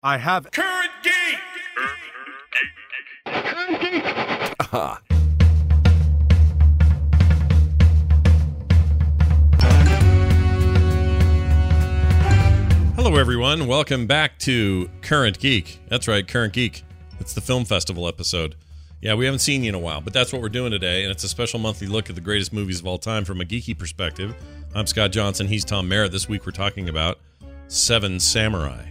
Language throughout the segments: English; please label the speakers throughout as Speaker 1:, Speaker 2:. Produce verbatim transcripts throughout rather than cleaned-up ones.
Speaker 1: I have
Speaker 2: Current Geek.
Speaker 1: Ah.
Speaker 3: Hello, everyone. Welcome back to Current Geek. That's right, Current Geek. It's the film festival episode. Yeah, we haven't seen you in a while, but that's what we're doing today, and it's a special monthly look at the greatest movies of all time from a geeky perspective. I'm Scott Johnson. He's Tom Merritt. This week we're talking about Seven Samurai.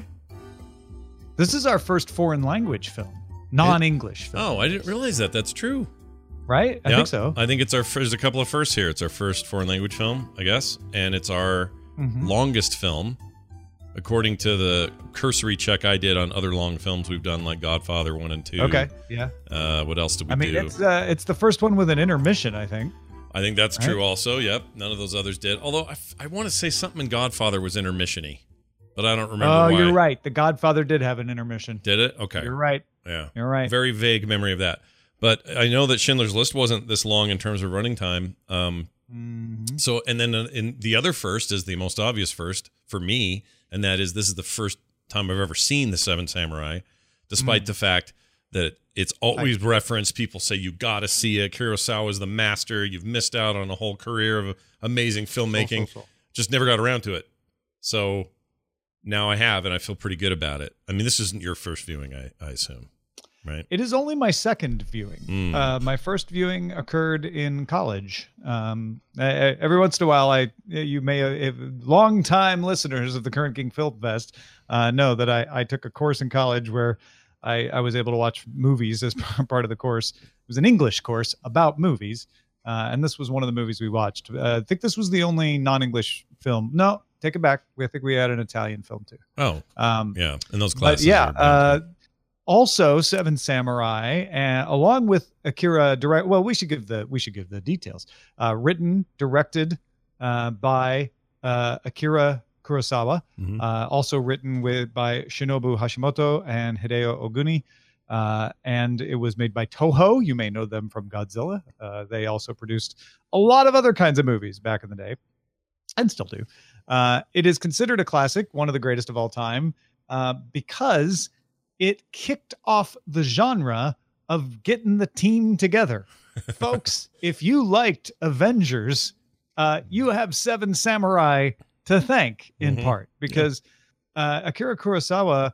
Speaker 4: This is our first foreign language film, non-English film.
Speaker 3: Oh, I didn't realize that. That's true.
Speaker 4: Right? I
Speaker 3: Yeah,
Speaker 4: think so.
Speaker 3: I think it's our there's a couple of firsts here. It's our first foreign language film, I guess, and it's our
Speaker 4: Mhm.
Speaker 3: longest film, according to the cursory check I did on other long films we've done, like Godfather one and two.
Speaker 4: Okay. Yeah.
Speaker 3: Uh, what else did we
Speaker 4: I mean,
Speaker 3: do?
Speaker 4: it's uh, it's the first one with an intermission, I think.
Speaker 3: I think that's
Speaker 4: Right?
Speaker 3: true also. Yep. None of those others did. Although I, f- I want to say something in Godfather was intermission-y, but I don't remember
Speaker 4: Oh,
Speaker 3: why.
Speaker 4: you're right. The Godfather did have an intermission.
Speaker 3: Did it? Okay.
Speaker 4: You're right.
Speaker 3: Yeah.
Speaker 4: You're right.
Speaker 3: Very vague memory of that. But I know that Schindler's List wasn't this long in terms of running time. Um,
Speaker 4: Mhm.
Speaker 3: So, and then in the other first is the most obvious first for me, and that is this is the first time I've ever seen The Seven Samurai, despite
Speaker 4: Mm.
Speaker 3: the fact that it's always referenced. People say you got to see it. Kurosawa is the master. You've missed out on a whole career of amazing filmmaking.
Speaker 4: So, so, so.
Speaker 3: Just never got around to it. So now I have, and I feel pretty good about it. I mean, this isn't your first viewing, I, I assume, right?
Speaker 4: It is only my second viewing.
Speaker 3: Mm.
Speaker 4: Uh, my first viewing occurred in college. Um, I, I- every once in a while, I you may if long-time listeners of the Current Geek Film Fest uh, know that I, I took a course in college where I, I was able to watch movies as part of the course. It was an English course about movies, uh, and this was one of the movies we watched. Uh, I think this was the only non-English film. No, take it back. I think we had an Italian film too.
Speaker 3: Oh,
Speaker 4: Um,
Speaker 3: yeah. And those
Speaker 4: but
Speaker 3: classes.
Speaker 4: yeah,
Speaker 3: are bound
Speaker 4: uh,
Speaker 3: to-
Speaker 4: also Seven Samurai, and along with Akira direct. Well, we should give the we should give the details. Uh, written, directed uh, by uh, Akira Kurosawa.
Speaker 3: Mhm.
Speaker 4: Uh, also written with by Shinobu Hashimoto and Hideo Oguni. Uh, and it was made by Toho. You may know them from Godzilla. Uh, they also produced a lot of other kinds of movies back in the day, and still do. Uh, it is considered a classic, one of the greatest of all time, uh, because it kicked off the genre of getting the team together. Folks, if you liked Avengers, uh, you have Seven Samurai to thank in
Speaker 3: Mhm.
Speaker 4: part, because uh, Akira Kurosawa,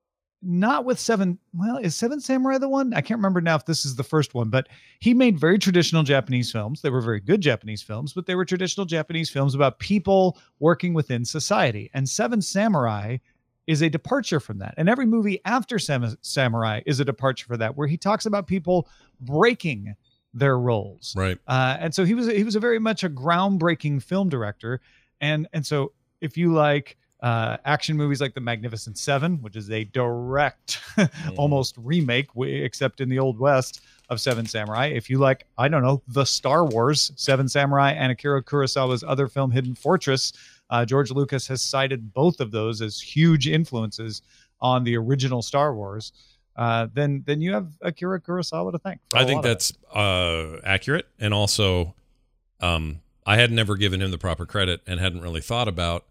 Speaker 4: not with Seven, well, is Seven Samurai the one? I can't remember now if this is the first one, but he made very traditional Japanese films. They were very good Japanese films, but they were traditional Japanese films about people working within society. And Seven Samurai is a departure from that. And every movie after Sam- Samurai is a departure for that, where he talks about people breaking their roles.
Speaker 3: Right.
Speaker 4: Uh, and so he was he was a very much a groundbreaking film director. And and so if you like uh, action movies like The Magnificent Seven, which is a direct almost remake, w- except in the Old West, of Seven Samurai. If you like, I don't know, the Star Wars, Seven Samurai, and Akira Kurosawa's other film, Hidden Fortress, uh, George Lucas has cited both of those as huge influences on the original Star Wars. Uh, then then you have Akira Kurosawa to thank. for
Speaker 3: I
Speaker 4: a
Speaker 3: think
Speaker 4: lot of
Speaker 3: that's uh, accurate. And also, um, I had never given him the proper credit and hadn't really thought about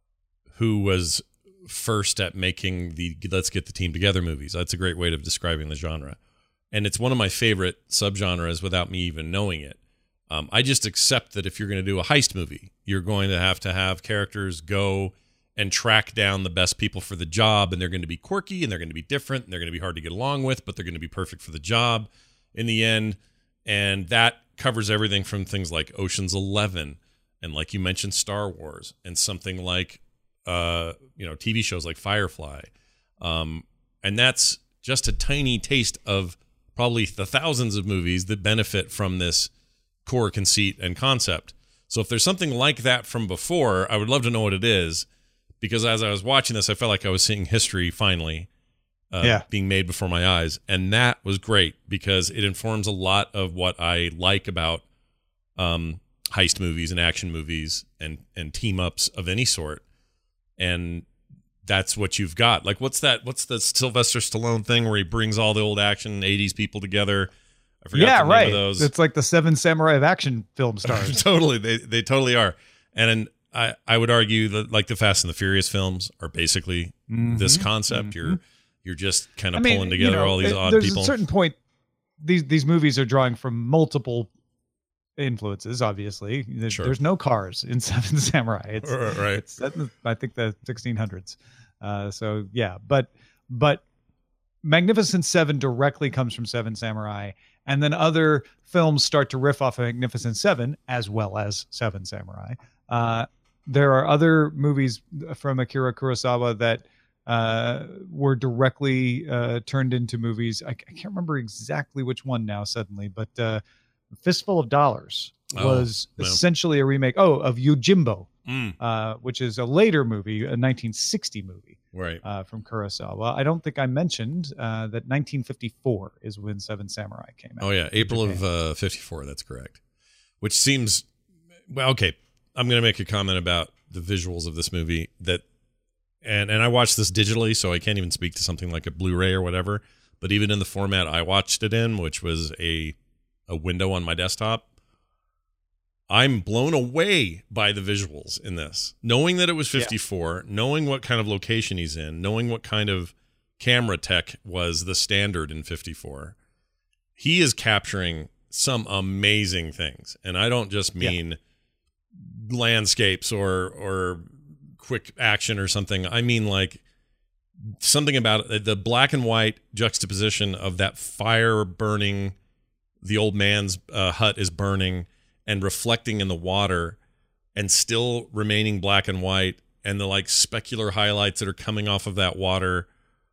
Speaker 3: who was first at making the Let's Get the Team Together movies. That's a great way of describing the genre. And it's one of my favorite subgenres without me even knowing it. Um, I just accept that if you're going to do a heist movie, you're going to have to have characters go and track down the best people for the job, and they're going to be quirky, and they're going to be different, and they're going to be hard to get along with, but they're going to be perfect for the job in the end. And that covers everything from things like Ocean's Eleven, and like you mentioned, Star Wars, and something like uh, you know, T V shows like Firefly. Um, and that's just a tiny taste of probably the thousands of movies that benefit from this core conceit and concept. So if there's something like that from before, I would love to know what it is, because as I was watching this, I felt like I was seeing history finally uh,
Speaker 4: Yeah.
Speaker 3: being made before my eyes. And that was great because it informs a lot of what I like about um, heist movies and action movies and, and team ups of any sort. And that's what you've got. Like, what's that? What's the Sylvester Stallone thing where he brings all the old action eighties people together? I forgot
Speaker 4: yeah,
Speaker 3: the name
Speaker 4: right.
Speaker 3: of those.
Speaker 4: It's like the Seven Samurai of action film stars.
Speaker 3: Totally, they they totally are. And I I would argue that like the Fast and the Furious films are basically
Speaker 4: Mhm,
Speaker 3: this concept.
Speaker 4: mhm.
Speaker 3: You're You're just kind
Speaker 4: I
Speaker 3: of
Speaker 4: mean,
Speaker 3: pulling
Speaker 4: you
Speaker 3: together
Speaker 4: know,
Speaker 3: all these
Speaker 4: it-
Speaker 3: odd
Speaker 4: there's
Speaker 3: people.
Speaker 4: a certain point. These these movies are drawing from multiple influences. Obviously, There-
Speaker 3: Sure.
Speaker 4: there's no cars in Seven Samurai. It's
Speaker 3: Right, right.
Speaker 4: It's set in, I think, the sixteen hundreds. Uh, so yeah, but but Magnificent Seven directly comes from Seven Samurai, and then other films start to riff off of Magnificent Seven as well as Seven Samurai. Uh, there are other movies from Akira Kurosawa that uh, were directly uh, turned into movies. I, I can't remember exactly which one now suddenly, but uh, Fistful of Dollars
Speaker 3: Oh,
Speaker 4: was
Speaker 3: yeah.
Speaker 4: essentially a remake. Oh, of Yojimbo,
Speaker 3: Mm,
Speaker 4: uh, which is a later movie, a nineteen sixty movie
Speaker 3: right.
Speaker 4: uh, from Kurosawa. I don't think I mentioned uh, that nineteen fifty-four is when Seven Samurai came out.
Speaker 3: Oh yeah, April of uh, fifty-four. That's correct. Which seems well. Okay, I'm going to make a comment about the visuals of this movie. That and and I watched this digitally, so I can't even speak to something like a Blu-ray or whatever. But even in the format I watched it in, which was a a window on my desktop, I'm blown away by the visuals in this. Knowing that it was fifty-four, yeah. knowing what kind of location he's in, knowing what kind of camera tech was the standard in fifty-four, he is capturing some amazing things. And I don't just mean yeah. landscapes or or quick action or something. I mean like something about it, the black and white juxtaposition of that fire burning, the old man's uh, hut is burning and reflecting in the water and still remaining black and white, and the like specular highlights that are coming off of that water.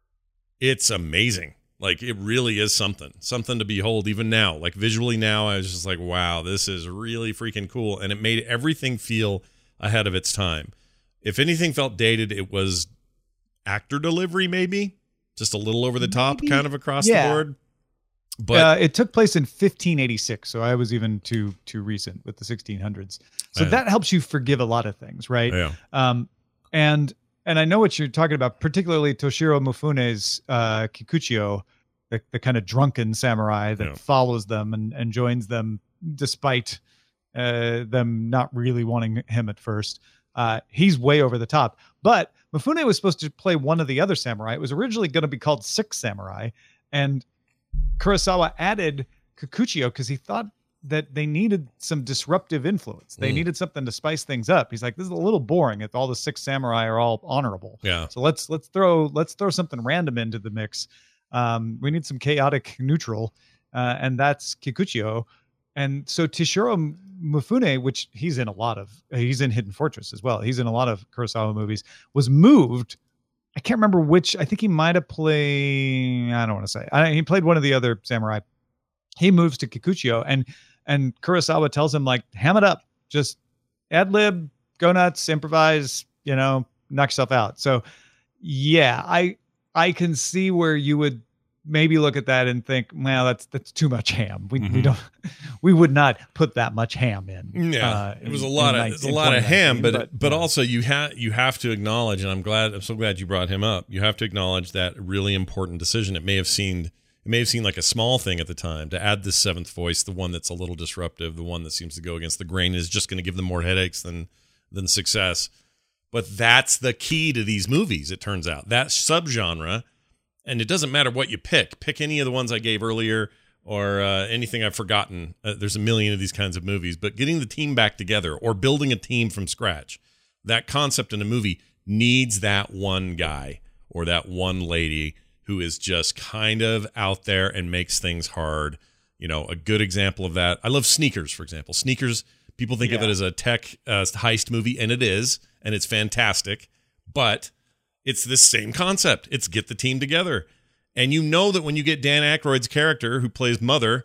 Speaker 3: It's amazing. Like it really is something, something to behold even now. Like visually now, I was just like, wow, this is really freaking cool. And it made everything feel ahead of its time. If anything felt dated, it was actor delivery, maybe just a little over the top,
Speaker 4: maybe.
Speaker 3: kind of across
Speaker 4: yeah.
Speaker 3: the board. But
Speaker 4: uh, it took place in fifteen eighty-six, so I was even too too recent with the sixteen hundreds. So
Speaker 3: yeah.
Speaker 4: that helps you forgive a lot of things, right?
Speaker 3: Yeah.
Speaker 4: Um, and and I know what you're talking about, particularly Toshiro Mifune's uh, Kikuchiyo, the, the kind of drunken samurai that
Speaker 3: Yeah.
Speaker 4: follows them and, and joins them despite uh, them not really wanting him at first. Uh, he's way over the top. But Mifune was supposed to play one of the other samurai. It was originally going to be called Six Samurai, and Kurosawa added Kikuchiyo because he thought that they needed some disruptive influence. They
Speaker 3: Mm.
Speaker 4: needed something to spice things up. He's like, this is a little boring if all the six samurai are all honorable.
Speaker 3: Yeah.
Speaker 4: So let's let's throw let's throw something random into the mix. Um, we need some chaotic neutral, uh, and that's Kikuchiyo. And so Toshiro Mifune, which he's in a lot of, he's in Hidden Fortress as well. He's in a lot of Kurosawa movies. Was moved. I can't remember which. I think he might have played. I don't want to say. I, he played one of the other samurai. He moves to Kikuchiyo, and and Kurosawa tells him like, ham it up, just ad lib, go nuts, improvise, you know, knock yourself out. So, yeah, I I can see where you would maybe look at that and think, well, that's that's too much ham. We
Speaker 3: Mhm.
Speaker 4: we don't we would not put that much ham in.
Speaker 3: Yeah,
Speaker 4: uh,
Speaker 3: it was
Speaker 4: in-
Speaker 3: a lot
Speaker 4: in
Speaker 3: of
Speaker 4: nine-
Speaker 3: it's a
Speaker 4: in
Speaker 3: lot of ham,
Speaker 4: twenty nineteen,
Speaker 3: but but,
Speaker 4: yeah.
Speaker 3: also you have you have to acknowledge, and I'm glad I'm so glad you brought him up. You have to acknowledge that really important decision. It may have seemed it may have seemed like a small thing at the time to add this seventh voice, the one that's a little disruptive, the one that seems to go against the grain, is just going to give them more headaches than than success. But that's the key to these movies. It turns out that subgenre. And it doesn't matter what you pick. Pick any of the ones I gave earlier or uh, anything I've forgotten. Uh, there's a million of these kinds of movies. But getting the team back together or building a team from scratch, that concept in a movie needs that one guy or that one lady who is just kind of out there and makes things hard. You know, a good example of that. I love Sneakers, for example. Sneakers, people think of
Speaker 4: Yeah.
Speaker 3: it as a tech uh, heist movie, and it is. And it's fantastic. But it's this same concept. It's get the team together. And you know that when you get Dan Aykroyd's character, who plays Mother,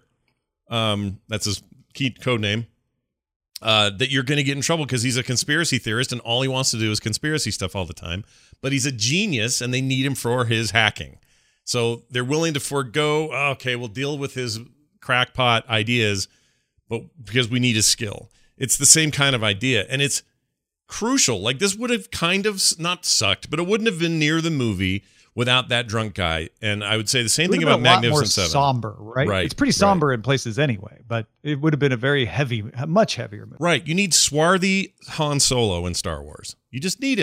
Speaker 3: um, that's his key code name, uh, that you're going to get in trouble because he's a conspiracy theorist and all he wants to do is conspiracy stuff all the time. But he's a genius and they need him for his hacking. So they're willing to forego, oh, okay, we'll deal with his crackpot ideas, but because we need his skill. It's the same kind of idea. And it's crucial. Like this would have kind of not sucked, but it wouldn't have been near the movie without that drunk guy. And I would say the same
Speaker 4: It would
Speaker 3: thing
Speaker 4: have
Speaker 3: about
Speaker 4: been a lot more
Speaker 3: Magnificent Seven.
Speaker 4: somber, right?
Speaker 3: Right,
Speaker 4: It's pretty
Speaker 3: right.
Speaker 4: somber in places anyway, but it would have been a very heavy, much heavier movie.
Speaker 3: Right. You need swarthy Han Solo in Star Wars. You just need him.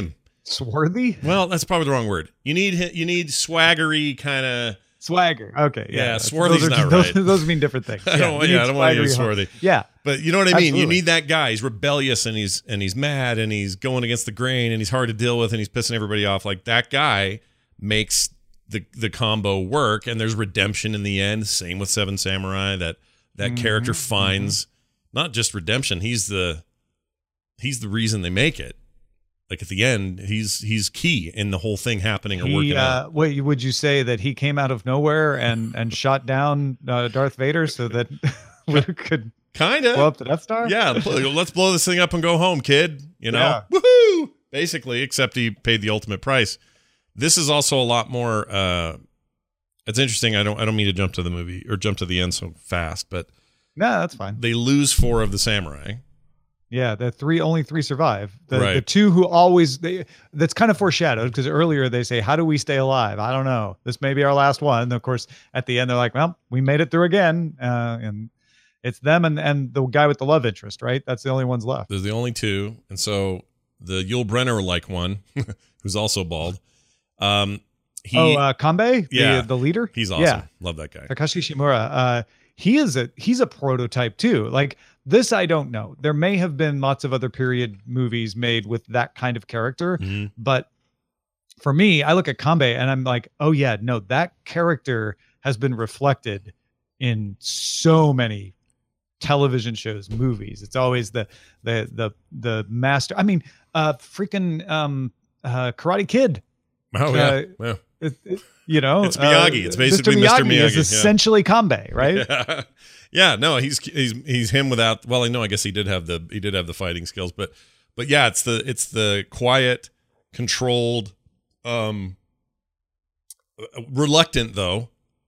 Speaker 4: Swarthy?
Speaker 3: Well, that's probably the wrong word. You need you need swaggery kind of
Speaker 4: swagger. Okay, yeah,
Speaker 3: yeah. Swarthy's not
Speaker 4: just,
Speaker 3: right.
Speaker 4: Those, those mean different things.
Speaker 3: I don't,
Speaker 4: yeah,
Speaker 3: yeah, I don't want to use
Speaker 4: swaggery,
Speaker 3: swarthy.
Speaker 4: Yeah,
Speaker 3: but you know what I mean.
Speaker 4: Absolutely.
Speaker 3: You need that guy. He's rebellious and he's and he's mad and he's going against the grain and he's hard to deal with and he's pissing everybody off. Like that guy makes the the combo work, and there's redemption in the end. Same with Seven Samurai. That that
Speaker 4: Mm-hmm,
Speaker 3: character finds mm-hmm. not just redemption. He's the he's the reason they make it. Like at the end, he's he's key in the whole thing happening or
Speaker 4: he,
Speaker 3: working
Speaker 4: uh,
Speaker 3: out.
Speaker 4: Wait, would you say that he came out of nowhere and and shot down uh, Darth Vader so that Luke could
Speaker 3: kind of
Speaker 4: blow up the Death Star?
Speaker 3: Yeah, let's blow this thing up and go home, kid. You know,
Speaker 4: Yeah.
Speaker 3: Woohoo! Basically, except he paid the ultimate price. This is also a lot more. Uh, it's interesting. I don't. I don't mean to jump to the movie or jump to the end so fast, but
Speaker 4: No, that's fine.
Speaker 3: they lose four of the samurai.
Speaker 4: Yeah, the three only three survive. The,
Speaker 3: Right.
Speaker 4: the two who always they that's kind of foreshadowed because earlier they say, "How do we stay alive?" I don't know. This may be our last one. And of course, at the end they're like, "Well, we made it through again," uh, and it's them and and the guy with the love interest, right? That's the only ones left.
Speaker 3: There's the only two, and so the Yul Brynner like one, who's also bald. Um, he,
Speaker 4: oh, uh, Kanbei,
Speaker 3: yeah.
Speaker 4: the, the leader.
Speaker 3: he's awesome.
Speaker 4: Yeah,
Speaker 3: Love that guy.
Speaker 4: Takashi Shimura. Uh, he is a he's a prototype too. Like this, I don't know. There may have been lots of other period movies made with that kind of character,
Speaker 3: Mhm.
Speaker 4: but for me, I look at Kanbei and I'm like, oh yeah, no, that character has been reflected in so many television shows, movies. It's always the the the the master. I mean, uh, freaking um, uh, Karate Kid.
Speaker 3: Oh yeah,
Speaker 4: Uh,
Speaker 3: yeah.
Speaker 4: It, it- you know,
Speaker 3: It's Miyagi.
Speaker 4: uh,
Speaker 3: It's basically Mister Miyagi,
Speaker 4: is
Speaker 3: yeah.
Speaker 4: essentially Kanbei, right?
Speaker 3: Yeah. Yeah, no, he's he's he's him without. Well, I know. I guess he did have the he did have the fighting skills, but but yeah, it's the it's the quiet, controlled, um, reluctant though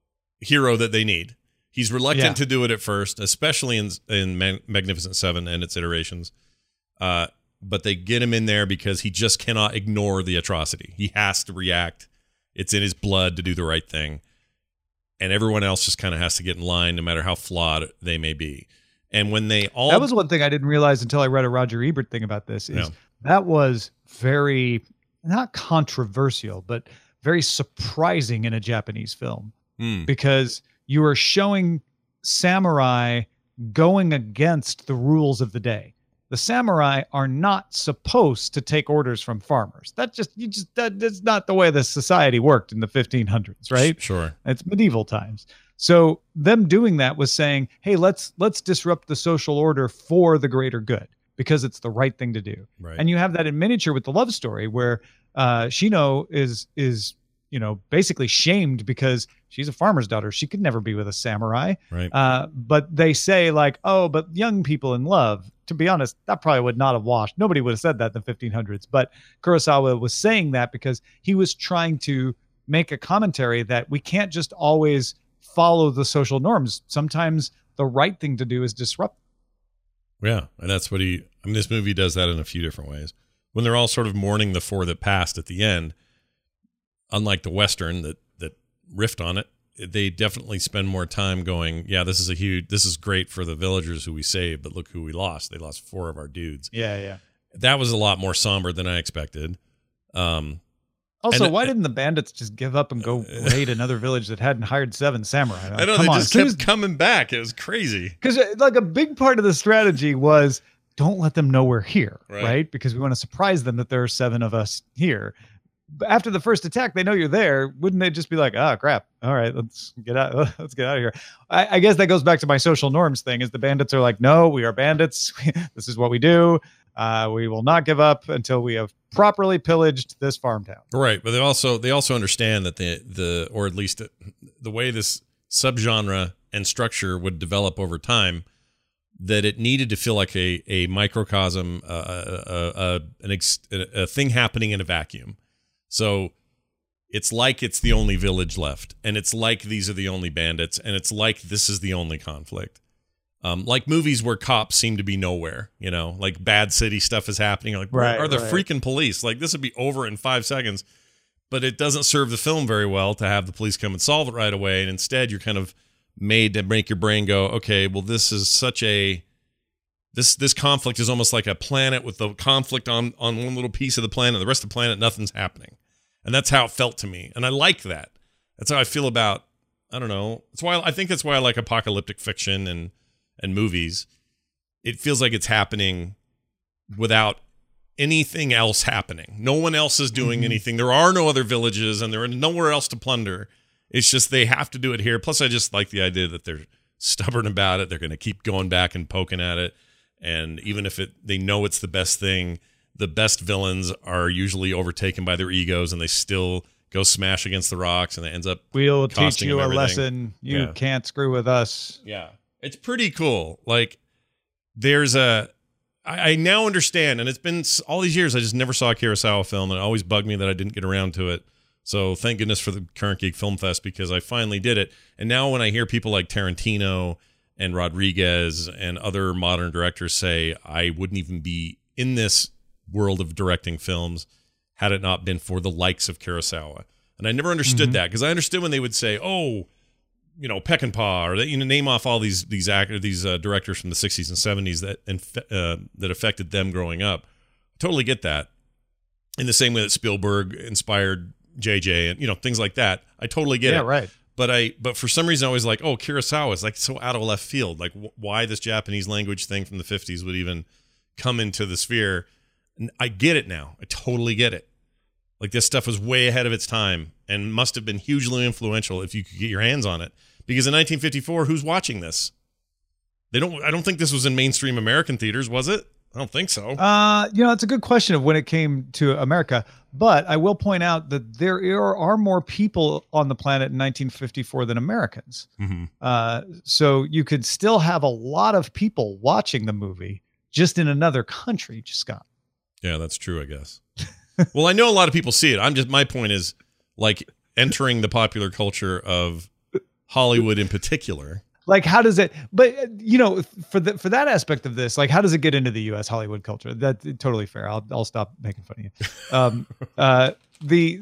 Speaker 3: hero that they need. He's reluctant
Speaker 4: Yeah.
Speaker 3: to do it at first, especially in in Man- Magnificent Seven and its iterations. Uh, but they get him in there because he just cannot ignore the atrocity. He has to react. It's in his blood to do the right thing. And everyone else just kind of has to get in line, no matter how flawed they may be. And when they all
Speaker 4: That was one thing I didn't realize until I read a Roger Ebert thing about this. Is
Speaker 3: Yeah.
Speaker 4: that was very not controversial, but very surprising in a Japanese film
Speaker 3: Hmm.
Speaker 4: because you were showing samurai going against the rules of the day. The samurai are not supposed to take orders from farmers. That just you just that, that's not the way the society worked in the fifteen hundreds, right?
Speaker 3: Sure.
Speaker 4: It's medieval times. So them doing that was saying, hey, let's let's disrupt the social order for the greater good because it's the right thing to do.
Speaker 3: Right.
Speaker 4: And you have that in miniature with the love story where uh, Shino is is you know basically shamed because she's a farmer's daughter. She could never be with a samurai.
Speaker 3: Right.
Speaker 4: Uh, but they say like, oh, but young people in love. To be honest, that probably would not have washed. Nobody would have said that in the fifteen hundreds. But Kurosawa was saying that because he was trying to make a commentary that we can't just always follow the social norms. Sometimes the right thing to do is disrupt.
Speaker 3: Yeah, and that's what he. I mean, this movie does that in a few different ways. When they're all sort of mourning the four that passed at the end, unlike the Western that that riffed on it, they definitely spend more time going, yeah, this is a huge, this is great for the villagers who we saved, but look who we lost. They lost four of our dudes.
Speaker 4: Yeah, yeah.
Speaker 3: That was a lot more somber than I expected. Um,
Speaker 4: Also,
Speaker 3: And-
Speaker 4: why didn't the bandits just give up and go raid another village that hadn't hired seven samurai?
Speaker 3: I know,
Speaker 4: Come
Speaker 3: they
Speaker 4: on,
Speaker 3: just kept coming back. It was crazy.
Speaker 4: because like a big part of the strategy was don't let them know we're here,
Speaker 3: Right.
Speaker 4: right? Because we want to surprise them that there are seven of us here. But after the first attack, they know you're there. Wouldn't they just be like, "Ah, crap! All right, let's get out. Let's get out of here." I, I guess that goes back to my social norms thing: is the bandits are like, "No, we are bandits. This is what we do. Uh, we will not give up until we have properly pillaged this farm town."
Speaker 3: Right, but they also they also understand that the the or at least the, the way this subgenre and structure would develop over time, that it needed to feel like a a microcosm, uh, a, a, an ex, a, a thing happening in a vacuum. So it's like it's the only village left, and it's like these are the only bandits, and it's like this is the only conflict. Um, like movies where cops seem to be nowhere, you know, like Bad City stuff is happening. Like, where
Speaker 4: Right,
Speaker 3: are the
Speaker 4: right.
Speaker 3: freaking police? Like, this would be over in five seconds, but it doesn't serve the film very well to have the police come and solve it right away. And instead, you're kind of made to make your brain go, okay, well, this is such a This this conflict is almost like a planet with the conflict on, on one little piece of the planet. The rest of the planet, nothing's happening. And that's how it felt to me. And I like that. That's how I feel about, I don't know. That's why I think that's why I like apocalyptic fiction and and movies. It feels like it's happening without anything else happening. No one else is doing mm-hmm. anything. There are no other villages and there are nowhere else to plunder. It's just they have to do it here. Plus, I just like the idea that they're stubborn about it. They're going to keep going back and poking at it. And even if it, they know it's the best thing, the best villains are usually overtaken by their egos and they still go smash against the rocks and it ends up
Speaker 4: we'll teach
Speaker 3: costing
Speaker 4: you
Speaker 3: them
Speaker 4: a
Speaker 3: everything.
Speaker 4: lesson. You
Speaker 3: Yeah.
Speaker 4: can't screw with us.
Speaker 3: Yeah. It's pretty cool. Like there's a, I, I now understand, and it's been s- all these years, I just never saw a Kurosawa film, and it always bugged me that I didn't get around to it. So thank goodness for the Current Geek Film Fest, because I finally did it. And now when I hear people like Tarantino and Rodriguez and other modern directors say, I wouldn't even be in this world of directing films had it not been for the likes of Kurosawa. And I never understood
Speaker 4: Mhm.
Speaker 3: that, because I understood when they would say, oh, you know, Peckinpah, or that, you know, name off all these these actors, these uh, directors from the sixties and seventies that inf- uh, that affected them growing up. I totally get that. In the same way that Spielberg inspired J J and, you know, things like that. I totally get
Speaker 4: Yeah,
Speaker 3: it.
Speaker 4: right.
Speaker 3: But I, but for some reason, I was like, oh, Kurosawa is like so out of left field. Like, wh- why this Japanese language thing from the fifties would even come into the sphere? And I get it now. I totally get it. Like, this stuff was way ahead of its time and must have been hugely influential if you could get your hands on it. Because in nineteen fifty-four, who's watching this? They don't. I don't think this was in mainstream American theaters, was it? I don't think so.
Speaker 4: Uh, you know, it's a good question of when it came to America. But I will point out that there are, are more people on the planet in nineteen fifty-four than Americans.
Speaker 3: Mm-hmm.
Speaker 4: Uh, so you could still have a lot of people watching the movie just in another country, Scott.
Speaker 3: Yeah, that's true, I guess. Well, I know a lot of people see it. I'm just, my point is, like, entering the popular culture of Hollywood in particular.
Speaker 4: Like, how does it, but uh, you know, for the, for that aspect of this, like, how does it get into the U S Hollywood culture? That's totally fair. I'll, I'll stop making fun of you. Um, uh, the,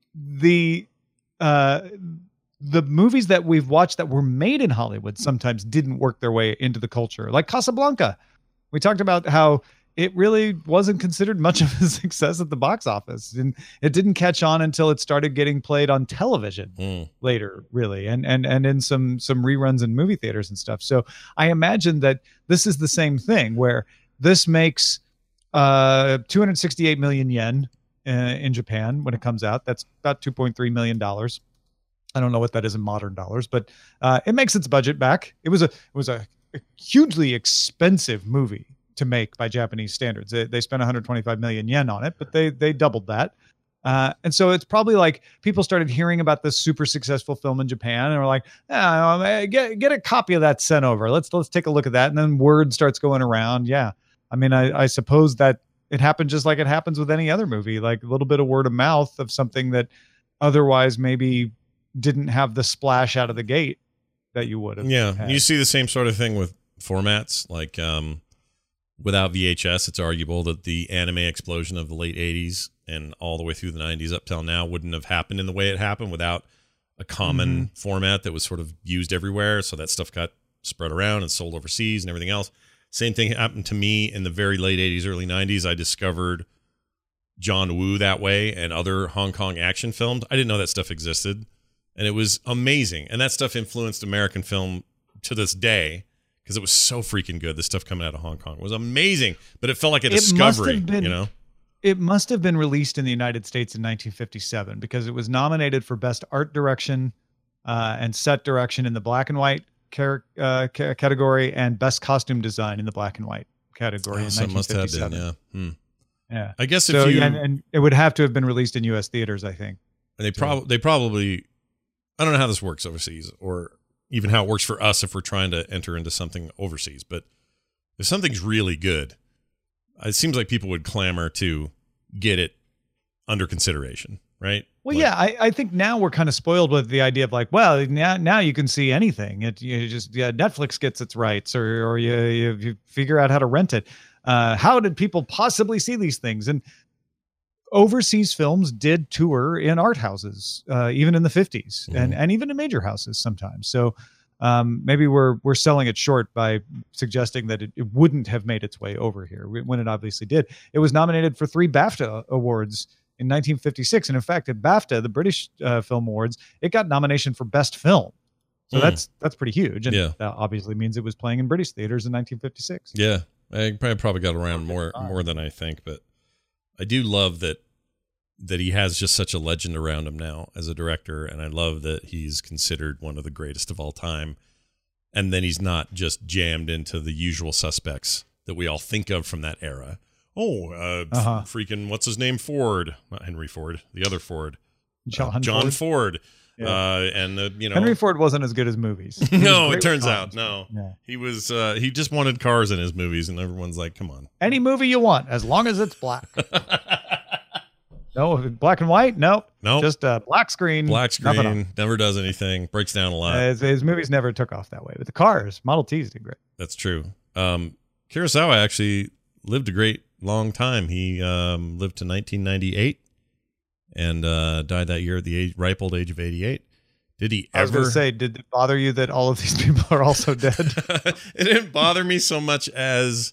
Speaker 4: the, uh, the movies that we've watched that were made in Hollywood sometimes didn't work their way into the culture. Like Casablanca. We talked about how it really wasn't considered much of a success at the box office, and it didn't catch on until it started getting played on television
Speaker 3: Mm.
Speaker 4: later, really, and and and in some some reruns in movie theaters and stuff. So I imagine that this is the same thing, where this makes uh two hundred sixty-eight million yen uh, in Japan when it comes out. That's about two point three million dollars. I don't know what that is in modern dollars, but uh, it makes its budget back. It was a it was a, a hugely expensive movie to make by Japanese standards. They, they spent one hundred twenty-five million yen on it, but they they doubled that. Uh, and so it's probably like people started hearing about this super successful film in Japan and were like, oh, get get a copy of that sent over. Let's let's take a look at that. And then word starts going around. Yeah, I mean, I, I suppose that it happened just like it happens with any other movie, like a little bit of word of mouth of something that otherwise maybe didn't have the splash out of the gate that you would have.
Speaker 3: Yeah,
Speaker 4: had.
Speaker 3: you see the same sort of thing with formats. Like, um, without V H S, it's arguable that the anime explosion of the late eighties and all the way through the nineties up till now wouldn't have happened in the way it happened without a common
Speaker 4: Mm-hmm.
Speaker 3: format that was sort of used everywhere. So that stuff got spread around and sold overseas and everything else. Same thing happened to me in the very late eighties, early nineties. I discovered John Woo that way and other Hong Kong action films. I didn't know that stuff existed, and it was amazing. And that stuff influenced American film to this day, because it was so freaking good. The stuff coming out of Hong Kong was amazing, but it felt like a
Speaker 4: It must
Speaker 3: discovery,
Speaker 4: have been-
Speaker 3: you know?
Speaker 4: It must have been released in the United States in nineteen fifty-seven because it was nominated for Best Art Direction uh, and Set Direction in the black and white car- uh, ca- category and Best Costume Design in the black and white category
Speaker 3: Oh,
Speaker 4: in
Speaker 3: so it
Speaker 4: nineteen
Speaker 3: must have
Speaker 4: fifty-seven.
Speaker 3: been, yeah. Hmm.
Speaker 4: Yeah.
Speaker 3: I guess if
Speaker 4: So,
Speaker 3: you...
Speaker 4: and, and it would have to have been released in U S theaters, I think.
Speaker 3: They probably they probably I don't know how this works overseas, or even how it works for us if we're trying to enter into something overseas. But if something's really good, it seems like people would clamor to get it under consideration, right?
Speaker 4: Well,
Speaker 3: Like,
Speaker 4: yeah, I, I think now we're kind of spoiled with the idea of like, well, now now you can see anything. It you just yeah, Netflix gets its rights, or or you you, you figure out how to rent it. Uh, how did people possibly see these things? And overseas films did tour in art houses, uh, even in the fifties,
Speaker 3: Mhm.
Speaker 4: and and even in major houses sometimes. So um, maybe we're we're selling it short by suggesting that it, it wouldn't have made its way over here when it obviously did. It was nominated for three BAFTA awards in nineteen fifty-six, and in fact, at BAFTA, the British uh, Film Awards, it got nomination for Best Film. So mm. that's that's pretty huge, and
Speaker 3: yeah.
Speaker 4: that obviously means it was playing in British theaters in nineteen fifty-six.
Speaker 3: Yeah, I probably got around more more than I think, but I do love that that he has just such a legend around him now as a director, and I love that he's considered one of the greatest of all time. And then he's not just jammed into the usual suspects that we all think of from that era. Oh, uh, uh-huh. f- freaking what's his name? Ford, not Henry Ford, the other Ford,
Speaker 4: John,
Speaker 3: uh, John
Speaker 4: Ford.
Speaker 3: Ford.
Speaker 4: Yeah.
Speaker 3: Uh, and uh, you know,
Speaker 4: Henry Ford wasn't as good as movies.
Speaker 3: No, it turns out no.
Speaker 4: Yeah.
Speaker 3: He was. Uh, he just wanted cars in his movies, and everyone's like, "Come on,
Speaker 4: any movie you want, as long as it's black." No, black and white. Nope.
Speaker 3: Nope.
Speaker 4: Just a black screen.
Speaker 3: Black screen. Never does anything. Breaks down a lot.
Speaker 4: Uh, his, his movies never took off that way. But the cars, Model Ts did great.
Speaker 3: That's true. Um, Kurosawa actually lived a great long time. He um, lived to nineteen ninety-eight and uh, died that year at the age, ripe old age of eighty-eight. Did he ever?
Speaker 4: I was going to say, did it bother you that all of these people are also dead?
Speaker 3: It didn't bother me so much as.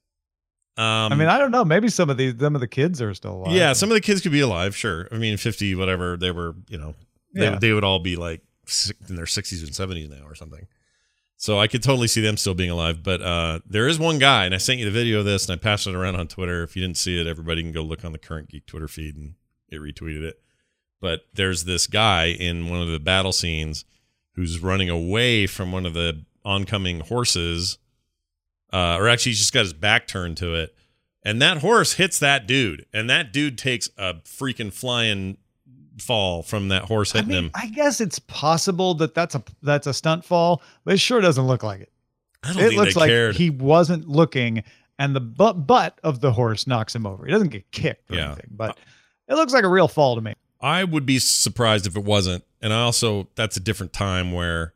Speaker 3: Um,
Speaker 4: I mean, I don't know. Maybe some of these, some of the kids are still alive.
Speaker 3: Yeah, some of the kids could be alive. Sure. I mean, fifty, whatever. They were, you know, they
Speaker 4: Yeah.
Speaker 3: they would all be like in their sixties and seventies now or something. So I could totally see them still being alive. But uh, there is one guy, and I sent you the video of this, and I passed it around on Twitter. If you didn't see it, everybody can go look on the Current Geek Twitter feed, and it retweeted it. But there's this guy in one of the battle scenes who's running away from one of the oncoming horses, uh, or actually he's just got his back turned to it. And that horse hits that dude, and that dude takes a freaking flying fall from that horse hitting
Speaker 4: I mean,
Speaker 3: him.
Speaker 4: I guess it's possible that that's a that's a stunt fall, but it sure doesn't look like it.
Speaker 3: I don't
Speaker 4: It
Speaker 3: think
Speaker 4: looks
Speaker 3: they
Speaker 4: like
Speaker 3: cared.
Speaker 4: he wasn't looking, and the butt butt of the horse knocks him over. He doesn't get kicked or
Speaker 3: Yeah.
Speaker 4: anything, but it looks like a real fall to me.
Speaker 3: I would be surprised if it wasn't. And I also, that's a different time where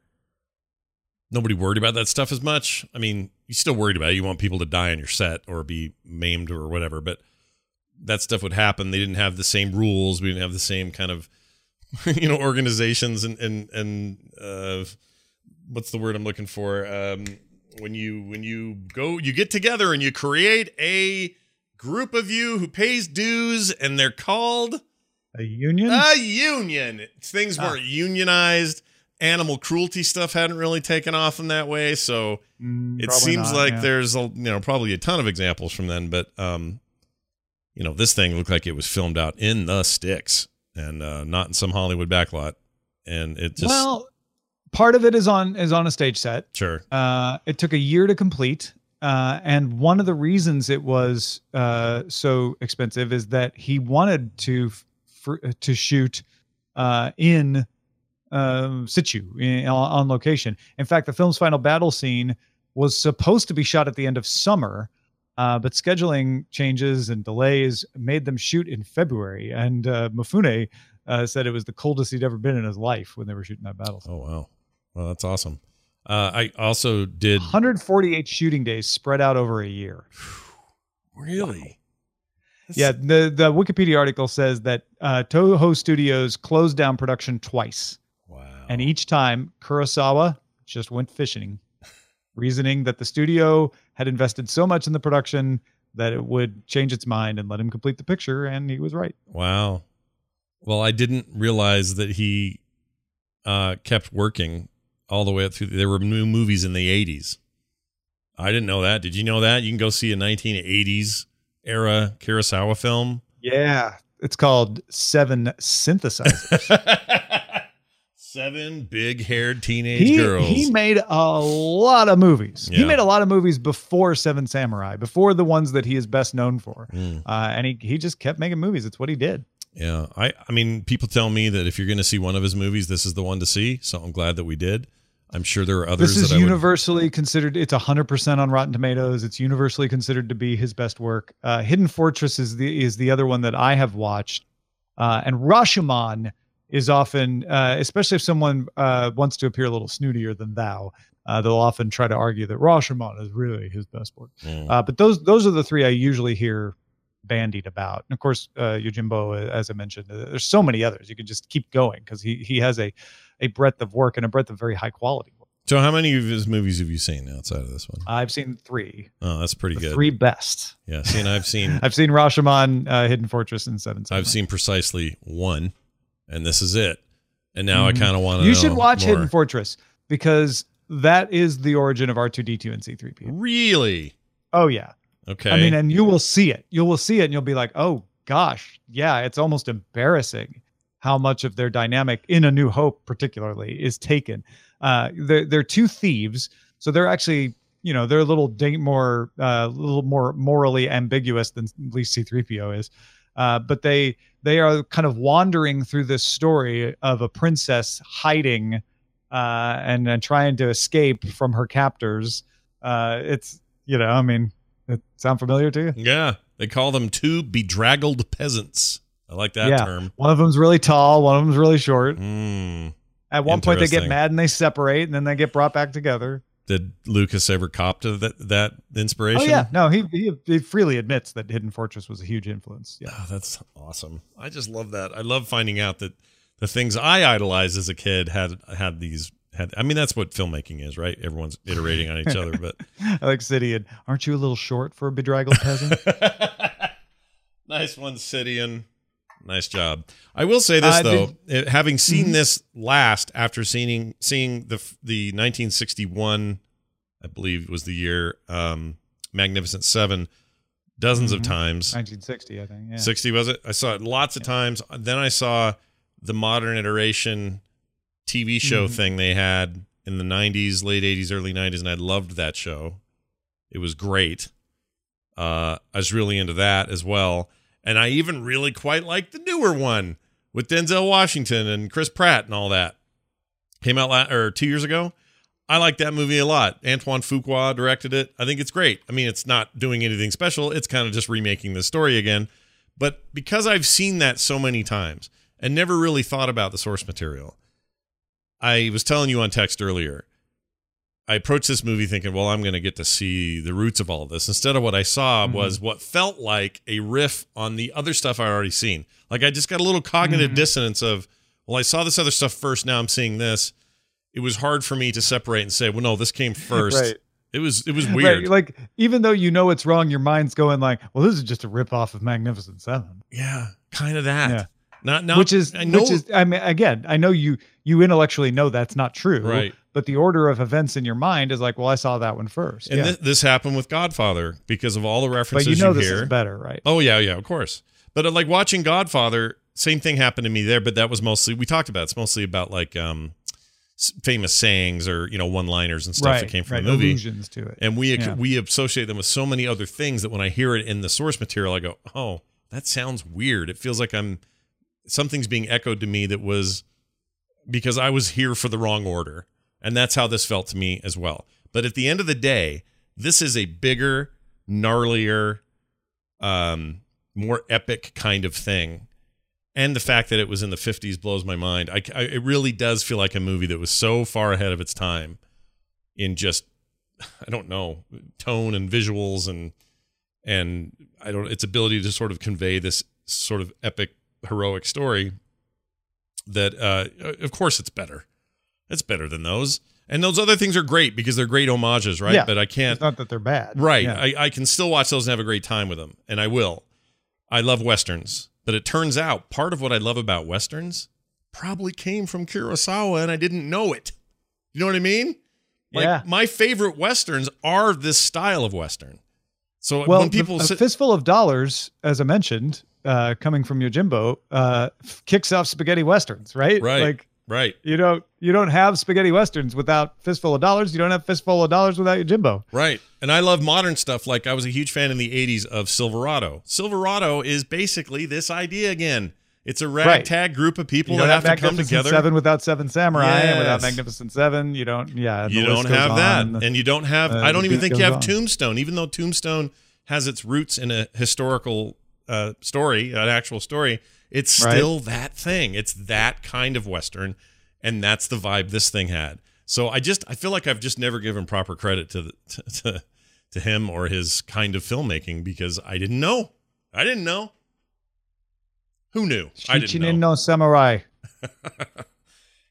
Speaker 3: nobody worried about that stuff as much. I mean, you still worried about it. You want people to die on your set or be maimed or whatever, but that stuff would happen. They didn't have the same rules. We didn't have the same kind of, you know, organizations and, and, and, uh, what's the word I'm looking for? Um, when you, when you go, you get together and you create a group of you who pays dues, and they're called
Speaker 4: A union?
Speaker 3: a union. Things
Speaker 4: Ah.
Speaker 3: weren't unionized. Animal cruelty stuff hadn't really taken off in that way. So
Speaker 4: Mm,
Speaker 3: it
Speaker 4: probably
Speaker 3: seems
Speaker 4: not,
Speaker 3: like
Speaker 4: yeah.
Speaker 3: there's a, you know, probably a ton of examples from then, but, um, you know, this thing looked like it was filmed out in the sticks and, uh, not in some Hollywood backlot. And it just,
Speaker 4: Well, part of it is on is on a stage set.
Speaker 3: sure.
Speaker 4: Uh, it took a year to complete. Uh, and one of the reasons it was uh, so expensive is that he wanted to for, to shoot uh, in um, situ, in, on, on location. In fact, the film's final battle scene was supposed to be shot at the end of summer, uh, but scheduling changes and delays made them shoot in February. And uh, Mifune uh, said it was the coldest he'd ever been in his life when they were shooting that battle scene.
Speaker 3: Oh, wow. Well, that's awesome. Uh, I also did.
Speaker 4: one hundred forty-eight shooting days spread out over a year.
Speaker 3: Really? That's-
Speaker 4: Yeah, the, the Wikipedia article says that uh, Toho Studios closed down production twice.
Speaker 3: Wow.
Speaker 4: And each time, Kurosawa just went fishing, reasoning that the studio had invested so much in the production that it would change its mind and let him complete the picture, and he was right.
Speaker 3: Wow. Well, I didn't realize that he uh, kept working all the way up through. There were new movies in the eighties. I didn't know that. Did you know that? You can go see a nineteen eighties era Kurosawa film.
Speaker 4: Yeah, it's called Seven Synthesizers.
Speaker 3: Seven big-haired teenage
Speaker 4: he,
Speaker 3: girls.
Speaker 4: he made a lot of movies. He
Speaker 3: Yeah.
Speaker 4: made a lot of movies before Seven Samurai, before the ones that he is best known for.
Speaker 3: Mm.
Speaker 4: Uh, and he, he just kept making movies. It's what he did.
Speaker 3: Yeah, I, I mean, people tell me that if you're going to see one of his movies, this is the one to see. So I'm glad that we did. I'm sure there are others.
Speaker 4: This is
Speaker 3: that I would-
Speaker 4: universally considered. It's one hundred percent on Rotten Tomatoes. It's universally considered to be his best work. Uh, Hidden Fortress is the is the other one that I have watched. Uh, and Rashomon is often, uh, especially if someone uh, wants to appear a little snootier than thou, uh, they'll often try to argue that Rashomon is really his best work.
Speaker 3: Mm.
Speaker 4: Uh, but those those are the three I usually hear bandied about. And of course, uh, Yojimbo, as I mentioned, uh, there's so many others. You could just keep going because he he has a a breadth of work and a breadth of very high quality work.
Speaker 3: So how many of his movies have you seen outside of this one?
Speaker 4: I've seen three.
Speaker 3: Oh, that's pretty
Speaker 4: The
Speaker 3: good.
Speaker 4: three best.
Speaker 3: Yeah, see, and I've seen
Speaker 4: I've seen Rashomon, uh, Hidden Fortress, and Seven Samurai.
Speaker 3: I've seen precisely one, and this is it. And now
Speaker 4: Mhm.
Speaker 3: I kind of want to.
Speaker 4: You
Speaker 3: know
Speaker 4: should watch
Speaker 3: more.
Speaker 4: Hidden Fortress because that is the origin of R two D two and C three P O.
Speaker 3: Really?
Speaker 4: Oh yeah.
Speaker 3: Okay.
Speaker 4: I mean, and you will see it. You will see it, and you'll be like, "Oh gosh, yeah." It's almost embarrassing how much of their dynamic in A New Hope, particularly, is taken. Uh, they're they're two thieves, so they're actually, you know, they're a little da- more, a uh, little more morally ambiguous than at least C three P O is. Uh, but they they are kind of wandering through this story of a princess hiding uh, and and trying to escape from her captors. Uh, it's you know, I mean, it sound familiar to you?
Speaker 3: Yeah, they call them two bedraggled peasants. I like that
Speaker 4: Yeah.
Speaker 3: term.
Speaker 4: One of them's really tall, one of them's really short.
Speaker 3: Mm.
Speaker 4: At one point, they get
Speaker 3: Interesting.
Speaker 4: mad and they separate, and then they get brought back together.
Speaker 3: Did Lucas ever cop to that that inspiration?
Speaker 4: Oh yeah, no, he, he he freely admits that Hidden Fortress was a huge influence. Yeah,
Speaker 3: Oh, that's awesome. I just love that. I love finding out that the things I idolized as a kid had had these had. I mean, that's what filmmaking is, right? Everyone's iterating on each other, but
Speaker 4: I like Sidian. Aren't you a little short for a bedraggled peasant?
Speaker 3: nice one, Sidian. Nice job. I will say this
Speaker 4: Uh,
Speaker 3: though, it- having seen
Speaker 4: Mhm.
Speaker 3: this last after seeing seeing the the nineteen sixty-one, I believe was the year, um, Magnificent Seven, dozens
Speaker 4: Mhm.
Speaker 3: of times.
Speaker 4: nineteen sixty, I think. Yeah.
Speaker 3: sixty was it? I saw it lots of times. Then I saw the modern iteration T V show
Speaker 4: Mhm.
Speaker 3: thing they had in the nineties, late eighties, early nineties, and I loved that show. It was great. Uh, I was really into that as well. And I even really quite liked the newer one with Denzel Washington and Chris Pratt and all that. Came out la- or two years ago. I like that movie a lot. Antoine Fuqua directed it. I think it's great. I mean, it's not doing anything special. It's kind of just remaking the story again. But because I've seen that so many times and never really thought about the source material, I was telling you on text earlier, I approached this movie thinking, well, I'm going to get to see the roots of all of this. Instead of what I saw
Speaker 4: Mhm.
Speaker 3: was what felt like a riff on the other stuff I already seen. Like I just got a little cognitive
Speaker 4: Mhm.
Speaker 3: dissonance of, well, I saw this other stuff first. Now I'm seeing this. It was hard for me to separate and say, well, no, this came first.
Speaker 4: Right.
Speaker 3: It was, it was weird.
Speaker 4: Right, like, even though you know it's wrong, your mind's going like, well, this is just a ripoff of Magnificent Seven.
Speaker 3: Yeah. Kind of that.
Speaker 4: Yeah.
Speaker 3: Not, not,
Speaker 4: which is
Speaker 3: I know,
Speaker 4: which is I mean, again, I know you you intellectually know that's not true,
Speaker 3: right.
Speaker 4: but the order of events in your mind is like, well, I saw that one first.
Speaker 3: And
Speaker 4: yeah.
Speaker 3: this, this happened with Godfather because of all the
Speaker 4: But
Speaker 3: references
Speaker 4: you know
Speaker 3: you
Speaker 4: this
Speaker 3: hear.
Speaker 4: is better, right?
Speaker 3: Oh yeah, yeah, of course. But uh, like watching Godfather, same thing happened to me there. But that was mostly we talked about. It's mostly about like um, s- famous sayings or you know one-liners and stuff
Speaker 4: right,
Speaker 3: that came from
Speaker 4: right.
Speaker 3: the movie.
Speaker 4: Allusions to it.
Speaker 3: And we
Speaker 4: Yeah.
Speaker 3: we associate them with so many other things that when I hear it in the source material, I go, oh, that sounds weird. It feels like I'm something's being echoed to me that was because I was here for the wrong order. And that's how this felt to me as well. But at the end of the day, this is a bigger, gnarlier, um, more epic kind of thing. And the fact that it was in the fifties blows my mind. I, I, it really does feel like a movie that was so far ahead of its time in just, I don't know, tone and visuals and, and I don't, its ability to sort of convey this sort of epic, heroic story that, uh, of course it's better. It's better than those. And those other things are great because they're great homages, right?
Speaker 4: Yeah.
Speaker 3: But I can't,
Speaker 4: It's not that they're bad.
Speaker 3: right.
Speaker 4: Yeah.
Speaker 3: I, I can still watch those and have a great time with them. And I will. I love Westerns. But it turns out part of what I love about Westerns probably came from Kurosawa and I didn't know it. You know what I mean? Like
Speaker 4: Yeah.
Speaker 3: my favorite Westerns are this style of Western. So
Speaker 4: Well,
Speaker 3: when people
Speaker 4: the, a
Speaker 3: sit,
Speaker 4: fistful of dollars, as I mentioned, uh, coming from Yojimbo, uh, f- kicks off spaghetti westerns, right?
Speaker 3: Right.
Speaker 4: Like
Speaker 3: right,
Speaker 4: you don't you don't have spaghetti westerns without fistful of dollars. You don't have fistful of dollars without Yojimbo.
Speaker 3: right. And I love modern stuff. Like I was a huge fan in the eighties of Silverado. Silverado is basically this idea again. It's a ragtag group of people
Speaker 4: You
Speaker 3: that
Speaker 4: don't
Speaker 3: have
Speaker 4: have
Speaker 3: to come
Speaker 4: Magnificent
Speaker 3: together.
Speaker 4: Seven without Seven Samurai, and without
Speaker 3: Yes.
Speaker 4: Magnificent Seven, you don't. Yeah, and
Speaker 3: You
Speaker 4: the list
Speaker 3: don't
Speaker 4: goes
Speaker 3: have that.
Speaker 4: on.
Speaker 3: And you don't have,
Speaker 4: Uh,
Speaker 3: I don't
Speaker 4: the
Speaker 3: even
Speaker 4: beat
Speaker 3: think you
Speaker 4: goes
Speaker 3: have
Speaker 4: on.
Speaker 3: Tombstone, even though Tombstone has its roots in a historical uh, story, an actual story. It's
Speaker 4: Right.
Speaker 3: still that thing. It's that kind of Western. And that's the vibe this thing had. So I just, I feel like I've just never given proper credit to, the, to, to, to him or his kind of filmmaking because I didn't know. I didn't know. Who knew? I didn't
Speaker 4: Shichinin
Speaker 3: know.
Speaker 4: no Samurai.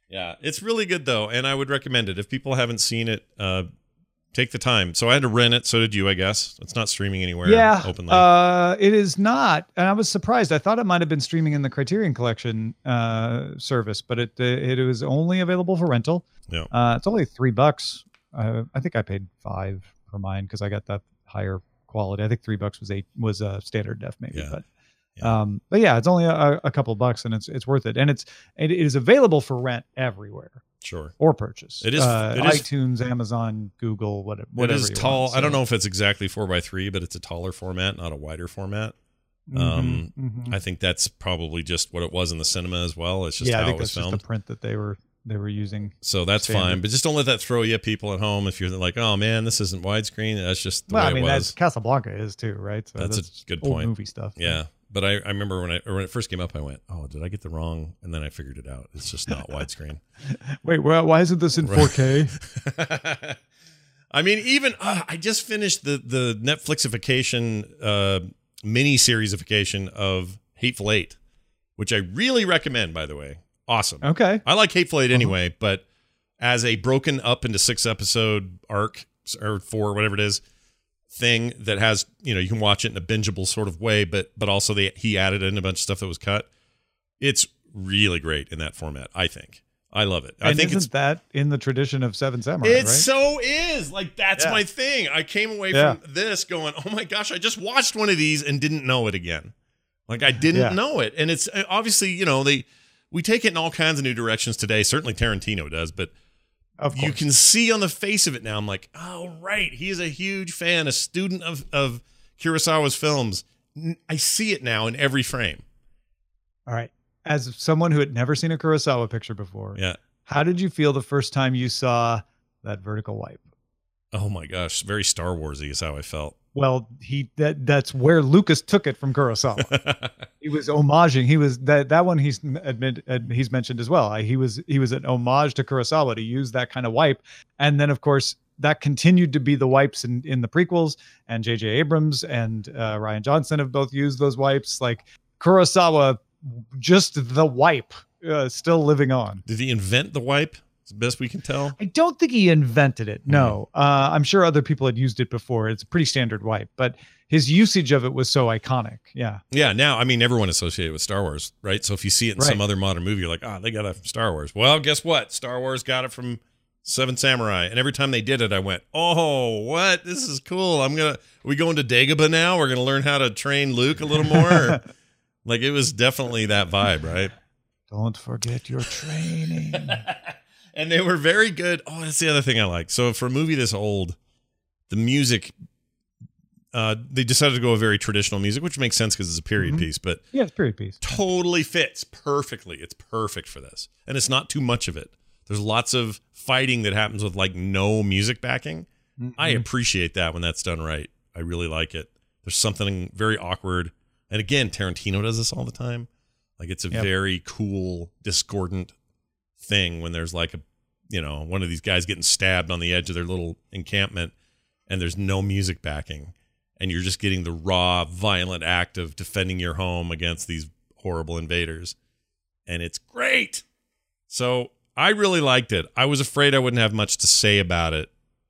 Speaker 3: Yeah, it's really good though, and I would recommend it if people haven't seen it. Uh, take the time. So I had to rent it. So did you, I guess. It's not streaming anywhere.
Speaker 4: Yeah,
Speaker 3: openly.
Speaker 4: Uh, it is not, and I was surprised. I thought it might have been streaming in the Criterion Collection uh, service, but it uh, it was only available for rental.
Speaker 3: Yeah,
Speaker 4: uh, it's only three bucks. Uh, I think I paid five for mine because I got that higher quality. I think three bucks was eight was a uh, standard def maybe,
Speaker 3: Yeah.
Speaker 4: but.
Speaker 3: Yeah.
Speaker 4: Um, but yeah, it's only a, a couple bucks and it's it's worth it, and it's it is available for rent everywhere
Speaker 3: Sure.
Speaker 4: or purchase.
Speaker 3: It is-
Speaker 4: uh,
Speaker 3: it is-
Speaker 4: iTunes, Amazon, Google, whatever.
Speaker 3: It
Speaker 4: whatever
Speaker 3: is
Speaker 4: you
Speaker 3: tall.
Speaker 4: want,
Speaker 3: I don't
Speaker 4: so-
Speaker 3: know if it's exactly four by three, but it's a taller format, not a wider format.
Speaker 4: Mhm,
Speaker 3: Um,
Speaker 4: mhm.
Speaker 3: I think that's probably just what it was in the cinema as well. It's just
Speaker 4: yeah, I
Speaker 3: how
Speaker 4: think
Speaker 3: it was
Speaker 4: that's
Speaker 3: filmed.
Speaker 4: just the print that they were they were using.
Speaker 3: So that's
Speaker 4: standard.
Speaker 3: fine, but just don't let that throw you people at home if you're like, oh man, this isn't widescreen. That's just the
Speaker 4: Well,
Speaker 3: way
Speaker 4: I mean,
Speaker 3: it
Speaker 4: that's
Speaker 3: was.
Speaker 4: Casablanca is too, right? So
Speaker 3: That's a good
Speaker 4: old
Speaker 3: point.
Speaker 4: movie stuff.
Speaker 3: Yeah, but I, I remember when I or when it first came up, I went, oh, did I get the wrong? And then I figured it out. It's just not widescreen.
Speaker 4: Wait, well, why isn't this in four K?
Speaker 3: I mean, even uh, I just finished the the Netflixification uh, mini seriesification of Hateful Eight, which I really recommend. By the way, awesome.
Speaker 4: Okay.
Speaker 3: I like Hateful Eight anyway, uh-huh. but as a broken up into six episode arc or four, whatever it is, thing that has, you know, you can watch it in a bingeable sort of way, but but also they he added in a bunch of stuff that was cut. It's really great in that format. I think I love it.
Speaker 4: And
Speaker 3: I think
Speaker 4: isn't
Speaker 3: it's
Speaker 4: that in the tradition of Seven Samurai,
Speaker 3: it
Speaker 4: right?
Speaker 3: so is like that's
Speaker 4: Yeah.
Speaker 3: my thing. I came away
Speaker 4: Yeah.
Speaker 3: from this going, oh my gosh, I just watched one of these and didn't know it again. Like I didn't
Speaker 4: Yeah.
Speaker 3: know it, and it's obviously, you know, they we take it in all kinds of new directions today. Certainly Tarantino does, but
Speaker 4: Of
Speaker 3: you
Speaker 4: course.
Speaker 3: can see on the face of it now. I'm like, oh right, he is a huge fan, a student of of Kurosawa's films. N- I see it now in every frame.
Speaker 4: All right. As someone who had never seen a Kurosawa picture before,
Speaker 3: Yeah.
Speaker 4: how did you feel the first time you saw that vertical wipe?
Speaker 3: Oh my gosh, very Star Warsy is how I felt.
Speaker 4: Well, he that that's where Lucas took it from Kurosawa. He was homaging. He was that that one he's admit ad, he's mentioned as well. I, he was he was an homage to Kurosawa to use that kind of wipe, and then of course that continued to be the wipes in in the prequels. And J J Abrams and uh, Ryan Johnson have both used those wipes. Like Kurosawa, just the wipe, uh, still living on.
Speaker 3: Did he invent the wipe? As best we can tell.
Speaker 4: I don't think he invented it. No, uh, I'm sure other people had used it before. It's a pretty standard wipe, but his usage of it was so iconic. Yeah.
Speaker 3: Yeah, now I mean everyone associated with Star Wars, right? So if you see it in
Speaker 4: Right.
Speaker 3: some other modern movie, you're like, ah, oh, they got it from Star Wars. Well, guess what? Star Wars got it from Seven Samurai, and every time they did it, I went, oh, what? This is cool. I'm gonna. Are we going to Dagobah now? We're gonna learn how to train Luke a little more. Like it was definitely that vibe, right?
Speaker 4: Don't forget your training.
Speaker 3: And they were very good. Oh, that's the other thing I like. So for a movie this old, the music, uh, they decided to go a very traditional music, which makes sense because it's a period
Speaker 4: Mhm.
Speaker 3: piece, but
Speaker 4: Yeah, it's period piece.
Speaker 3: totally fits perfectly. It's perfect for this. And it's not too much of it. There's lots of fighting that happens with like no music backing. I
Speaker 4: Mhm.
Speaker 3: appreciate that when that's done right. I really like it. There's something very awkward. And again, Tarantino does this all the time. Like it's a
Speaker 4: Yep.
Speaker 3: very cool, discordant thing when there's like a, you know, one of these guys getting stabbed on the edge of their little encampment and there's no music backing. And you're just getting the raw, violent act of defending your home against these horrible invaders. And it's great. So I really liked it. I was afraid I wouldn't have much to say about it,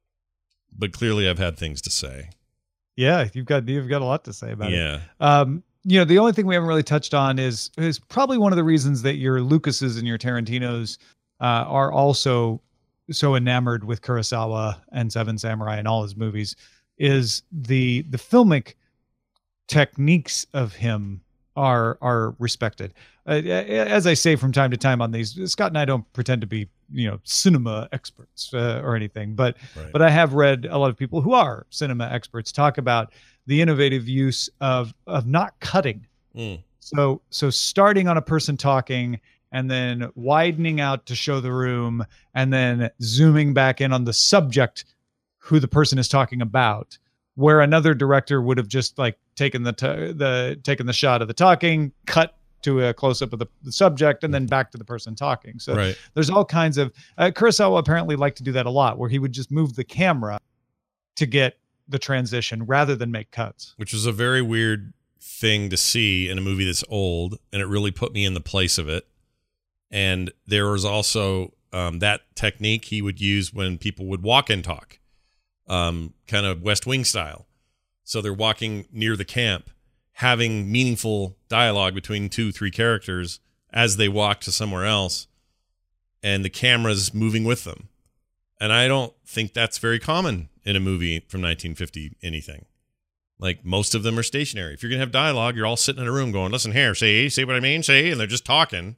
Speaker 3: but clearly I've had things to say.
Speaker 4: Yeah, you've got you've got a lot to say about it.
Speaker 3: Yeah.
Speaker 4: Um, you know, the only thing we haven't really touched on is is probably one of the reasons that your Lucases and your Tarantinos uh, are also so enamored with Kurosawa and Seven Samurai and all his movies is the the filmic techniques of him are are respected. Uh, as I say from time to time on these, Scott and I don't pretend to be, you know, cinema experts uh, or anything, but
Speaker 3: Right.
Speaker 4: but I have read a lot of people who are cinema experts talk about the innovative use of of not cutting.
Speaker 3: Mm.
Speaker 4: So so starting on a person talking and then widening out to show the room and then zooming back in on the subject who the person is talking about, where another director would have just like taken the t- the taken the shot of the talking, cut to a close up of the, the subject, and then back to the person talking. So
Speaker 3: Right.
Speaker 4: there's all kinds of uh, Kurosawa apparently liked to do that a lot, where he would just move the camera to get the transition rather than make cuts.
Speaker 3: Which was a very weird thing to see in a movie that's old, and it really put me in the place of it. And there was also um, that technique he would use when people would walk and talk, um, kind of West Wing style. So they're walking near the camp, having meaningful dialogue between two, three characters as they walk to somewhere else, and the camera's moving with them. And I don't think that's very common in a movie from nineteen fifty anything. Like, most of them are stationary. If you're going to have dialogue, you're all sitting in a room going, listen here, see, see what I mean, see? And they're just talking.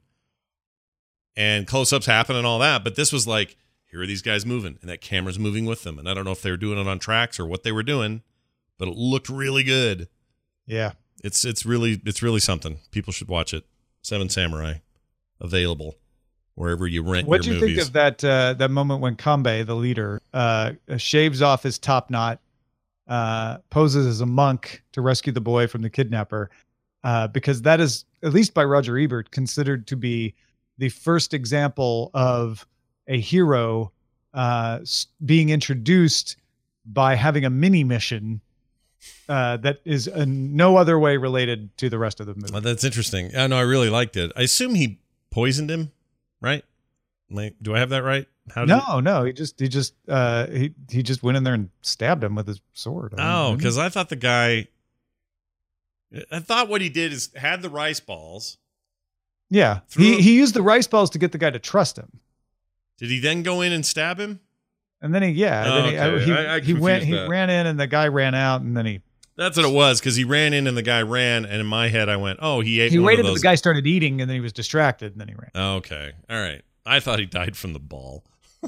Speaker 3: And close-ups happen and all that. But this was like, here are these guys moving, and that camera's moving with them. And I don't know if they were doing it on tracks or what they were doing, but it looked really good.
Speaker 4: Yeah.
Speaker 3: It's it's really it's really something. People should watch it. Seven Samurai, available wherever you rent
Speaker 4: What do
Speaker 3: your
Speaker 4: you
Speaker 3: movies.
Speaker 4: think of that uh, that moment when Kanbei, the leader, uh, shaves off his top knot, uh, poses as a monk to rescue the boy from the kidnapper? Uh, because that is, at least by Roger Ebert, considered to be the first example of a hero uh, s- being introduced by having a mini mission uh, that is in no other way related to the rest of the movie.
Speaker 3: Well, that's interesting. I know, I really liked it. I assume he poisoned him, right? Like, do I have that right? How did
Speaker 4: No, no, he just he just uh, he he just went in there and stabbed him with his sword. I
Speaker 3: Oh,
Speaker 4: mean,
Speaker 3: because I thought the guy. I thought what he did is had the rice balls.
Speaker 4: yeah,
Speaker 3: threw
Speaker 4: he
Speaker 3: him-
Speaker 4: he used the rice balls to get the guy to trust him,
Speaker 3: Did he then go in and stab him?
Speaker 4: and then he yeah,
Speaker 3: Oh,
Speaker 4: then he,
Speaker 3: okay.
Speaker 4: he,
Speaker 3: I- I
Speaker 4: he went he
Speaker 3: confused that.
Speaker 4: ran in and the guy ran out, and then he
Speaker 3: That's what it was, because he ran in and the guy ran, and in my head I went, "Oh, he ate."
Speaker 4: he
Speaker 3: one
Speaker 4: waited
Speaker 3: of
Speaker 4: till
Speaker 3: those.
Speaker 4: the guy started eating, and then he was distracted, and then he ran.
Speaker 3: Okay, all right. I thought he died from the ball.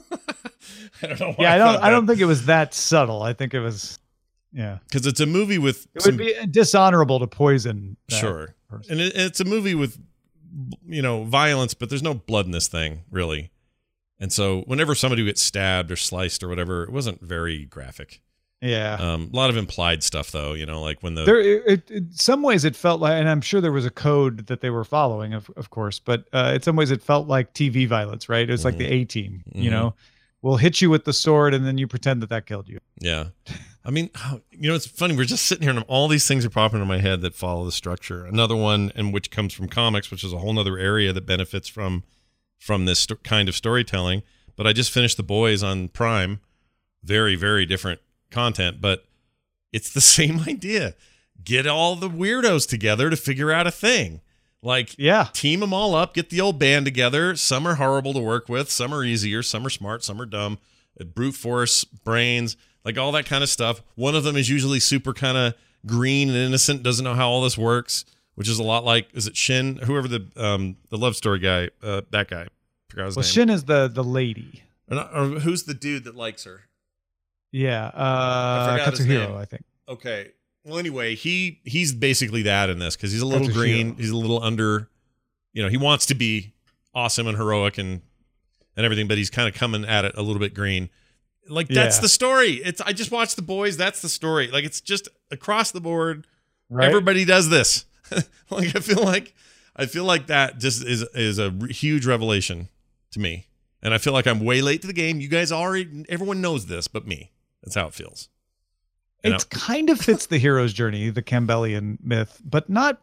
Speaker 3: I don't know. Why
Speaker 4: Yeah, I don't
Speaker 3: thought
Speaker 4: I don't
Speaker 3: that.
Speaker 4: think it was that subtle. I think it was yeah.
Speaker 3: Because it's a movie with
Speaker 4: It
Speaker 3: some
Speaker 4: would be dishonorable to poison. that
Speaker 3: sure,
Speaker 4: person.
Speaker 3: and it, it's a movie with, you know, violence, but there's no blood in this thing really. And so whenever somebody gets stabbed or sliced or whatever, it wasn't very graphic.
Speaker 4: Yeah.
Speaker 3: Um, a lot of implied stuff though, you know, like when the
Speaker 4: There, it, it, in some ways, it felt like, and I'm sure there was a code that they were following, of of course, but uh, in some ways, it felt like T V violence, right? It was like the A Team, you
Speaker 3: Mhm.
Speaker 4: know, we'll hit you with the sword, and then you pretend that that killed you.
Speaker 3: yeah. I mean, you know, it's funny. We're just sitting here and all these things are popping into my head that follow the structure. Another one, and which comes from comics, which is a whole nother area that benefits from from this st- kind of storytelling. But I just finished The Boys on Prime. Very, very different content, but it's the same idea. Get all the weirdos together to figure out a thing. Like,
Speaker 4: Yeah,
Speaker 3: team them all up, get the old band together. Some are horrible to work with, some are easier, some are smart, some are dumb. Brute force, brains, like all that kind of stuff. One of them is usually super kind of green and innocent, doesn't know how all this works, which is a lot like, is it Shin? Whoever the um the love story guy, uh, that guy. Forgot his
Speaker 4: well,
Speaker 3: name.
Speaker 4: Shin is the the lady.
Speaker 3: Or not- or who's the dude that likes her?
Speaker 4: Yeah, uh,
Speaker 3: forgot his
Speaker 4: Katsuhiro,
Speaker 3: name.
Speaker 4: I think.
Speaker 3: Okay. Well, anyway, he he's basically that in this because he's a little
Speaker 4: Katsuhiro.
Speaker 3: green. He's a little under, you know, he wants to be awesome and heroic and and everything, but he's kind of coming at it a little bit green. Like that's
Speaker 4: Yeah.
Speaker 3: the story. It's I just watched The Boys. That's the story. Like it's just across the board.
Speaker 4: Right?
Speaker 3: Everybody does this. Like I feel like I feel like that just is is a re- huge revelation to me, and I feel like I'm way late to the game. You guys already, everyone knows this, but me. That's how it feels. And
Speaker 4: It kind of fits the hero's journey, the Campbellian myth, but not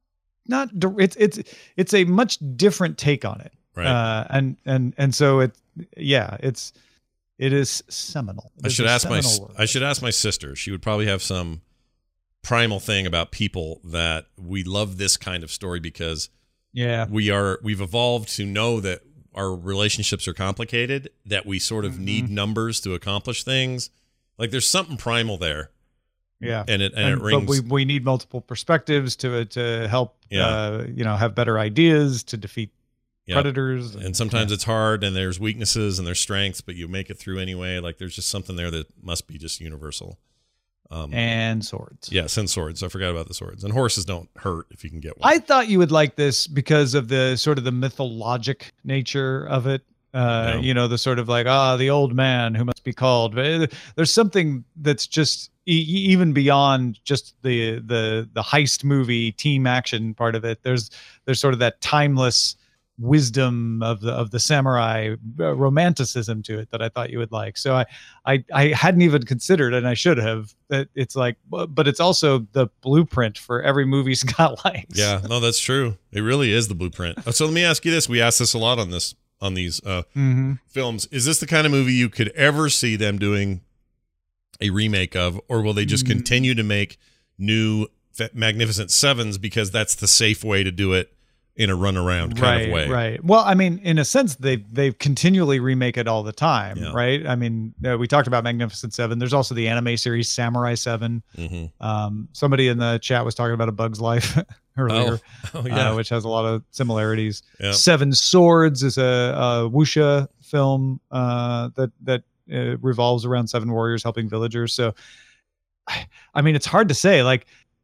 Speaker 4: not dir- it's it's it's a much different take on it.
Speaker 3: Right.
Speaker 4: Uh, and and and so it yeah, it's it is seminal. It
Speaker 3: I
Speaker 4: is
Speaker 3: should
Speaker 4: a
Speaker 3: ask my
Speaker 4: seminal work.
Speaker 3: I should ask my sister. She would probably have some primal thing about people that we love this kind of story because
Speaker 4: Yeah.
Speaker 3: we are we've evolved to know that our relationships are complicated, that we sort of
Speaker 4: Mhm.
Speaker 3: need numbers to accomplish things. Like there's something primal there,
Speaker 4: Yeah.
Speaker 3: and it and,
Speaker 4: And-
Speaker 3: it rings.
Speaker 4: But we we need multiple perspectives to to help
Speaker 3: Yeah.
Speaker 4: uh, you know, have better ideas to defeat
Speaker 3: Yeah.
Speaker 4: predators.
Speaker 3: And sometimes it's hard, and there's weaknesses and there's strengths, but you make it through anyway. Like there's just something there that must be just universal. Um,
Speaker 4: and swords.
Speaker 3: yes, and swords. I forgot about the swords. And horses don't hurt if you can get one.
Speaker 4: I thought you would like this because of the sort of the mythologic nature of it. Uh,
Speaker 3: Yeah.
Speaker 4: You know, the sort of like, ah, the old man who must be called. But there's something that's just e- even beyond just the the the heist movie team action part of it. There's there's sort of that timeless wisdom of the of the samurai uh, romanticism to it that I thought you would like. So I, I I hadn't even considered, and I should have, that it's like, but it's also the blueprint for every movie Scott likes.
Speaker 3: Yeah, no, that's true. It really is the blueprint. So let me ask you this: we ask this a lot on this on these uh,
Speaker 4: mm-hmm.
Speaker 3: films. Is this the kind of movie you could ever see them doing a remake of, or will they just
Speaker 4: Mm.
Speaker 3: continue to make new Magnificent Sevens because that's the safe way to do it in a runaround kind
Speaker 4: right,
Speaker 3: of way?
Speaker 4: Right. Well, I mean, in a sense, they they continually remake it all the time,
Speaker 3: Yeah.
Speaker 4: right? I mean, uh, we talked about Magnificent Seven. There's also the anime series Samurai Seven.
Speaker 3: Mm-hmm.
Speaker 4: Um, somebody in the chat was talking about A Bug's Life earlier,
Speaker 3: Oh, oh yeah.
Speaker 4: uh, which has a lot of similarities.
Speaker 3: Yeah.
Speaker 4: Seven Swords is a, a wuxia film uh, that that uh, revolves around seven warriors helping villagers. So, I, I mean, it's hard to say. Like,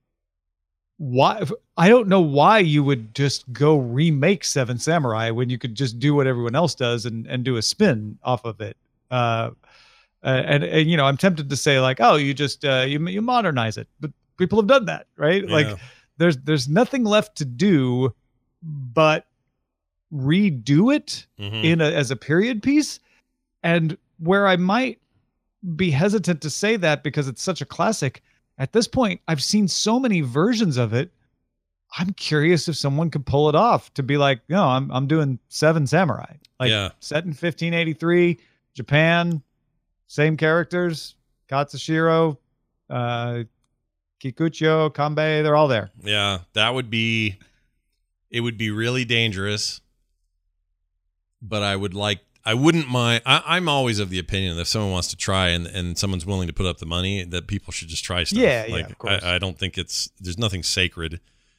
Speaker 4: why? I don't know why you would just go remake Seven Samurai when you could just do what everyone else does and and do a spin off of it. Uh, and, and you know, I'm tempted to say like, oh, you just uh, you you modernize it, but people have done that, right?
Speaker 3: Yeah.
Speaker 4: Like, there's there's nothing left to do but redo it
Speaker 3: Mhm.
Speaker 4: in a, as a period piece. And where I might be hesitant to say that because it's such a classic, at this point, I've seen so many versions of it. I'm curious if someone could pull it off to be like, no, I'm I'm doing Seven Samurai, like
Speaker 3: Yeah.
Speaker 4: set in fifteen eighty-three, Japan, same characters, Katsushiro, uh, Kikucho, Kanbei, they're all there.
Speaker 3: Yeah, that would be, it would be really dangerous, but I would like, I wouldn't mind. I, I'm always of the opinion that if someone wants to try and, and someone's willing to put up the money, that people should just try stuff.
Speaker 4: Yeah, yeah,
Speaker 3: like,
Speaker 4: of course.
Speaker 3: I, I don't think it's, there's nothing sacred.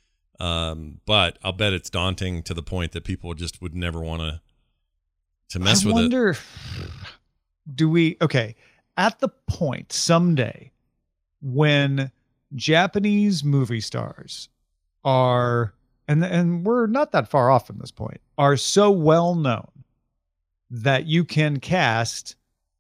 Speaker 3: Um, but I'll bet it's daunting to the point that people just would never want to, to mess
Speaker 4: I
Speaker 3: with
Speaker 4: wonder,
Speaker 3: it.
Speaker 4: do we, okay, at the point someday when Japanese movie stars are, and and we're not that far off from this point, are so well known that you can cast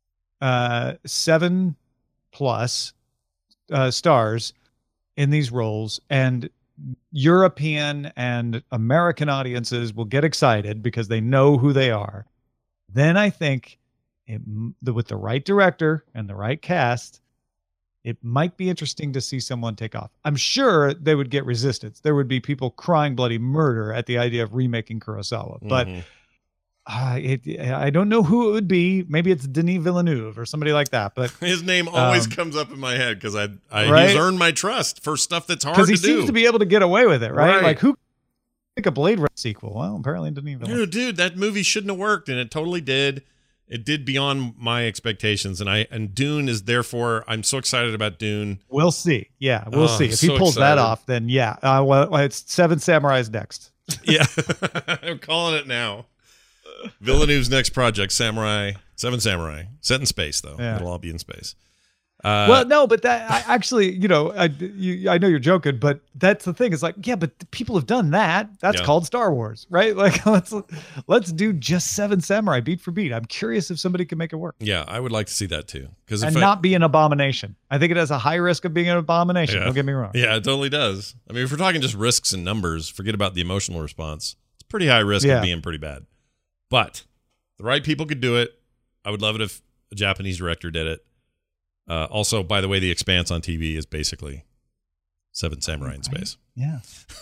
Speaker 4: uh, seven plus uh, stars in these roles, and European and American audiences will get excited because they know who they are. Then I think it, the, with the right director and the right cast, it might be interesting to see someone take off. I'm sure they would get resistance. There would be people crying bloody murder at the idea of remaking Kurosawa. But
Speaker 3: Mhm.
Speaker 4: uh, it, I don't know who it would be. Maybe it's Denis Villeneuve or somebody like that. But
Speaker 3: His name always
Speaker 4: Um,
Speaker 3: comes up in my head because I, I
Speaker 4: right?
Speaker 3: he's earned my trust for stuff that's hard
Speaker 4: because
Speaker 3: to
Speaker 4: he
Speaker 3: do.
Speaker 4: seems to be able to get away with it, right?
Speaker 3: Right.
Speaker 4: Like, who make a Blade Runner sequel? Well, apparently Denis Villeneuve.
Speaker 3: Dude, dude, that movie shouldn't have worked, and it totally did. It did beyond my expectations, and I and Dune is therefore I'm so excited about Dune.
Speaker 4: We'll see. Yeah, we'll
Speaker 3: Oh,
Speaker 4: see.
Speaker 3: I'm
Speaker 4: If he
Speaker 3: so
Speaker 4: pulls that
Speaker 3: excited.
Speaker 4: off, then yeah. Uh, well, it's Seven Samurais next.
Speaker 3: Yeah, I'm calling it now. Villeneuve's next project, Samurai, Seven Samurai, set in space though.
Speaker 4: Yeah.
Speaker 3: It'll all be in space. Uh,
Speaker 4: Well, no, but that I actually, you know, I, you, I know you're joking, but that's the thing. It's like, yeah, but people have done that. That's
Speaker 3: Yeah.
Speaker 4: called Star Wars, right? Like, let's let's do just Seven Samurai beat for beat. I'm curious if somebody can make it work
Speaker 3: yeah, I would like to see that too, because
Speaker 4: and not be an abomination. I think it has a high risk of being an abomination.
Speaker 3: Yeah.
Speaker 4: Don't get me wrong.
Speaker 3: yeah, it totally does. I mean, if we're talking just risks and numbers, forget about the emotional response. It's pretty high risk
Speaker 4: Yeah.
Speaker 3: of being pretty bad, but the right people could do it. I would love it if a Japanese director did it. Uh, also, by the way, The Expanse on T V is basically Seven Samurai in space.
Speaker 4: Yeah.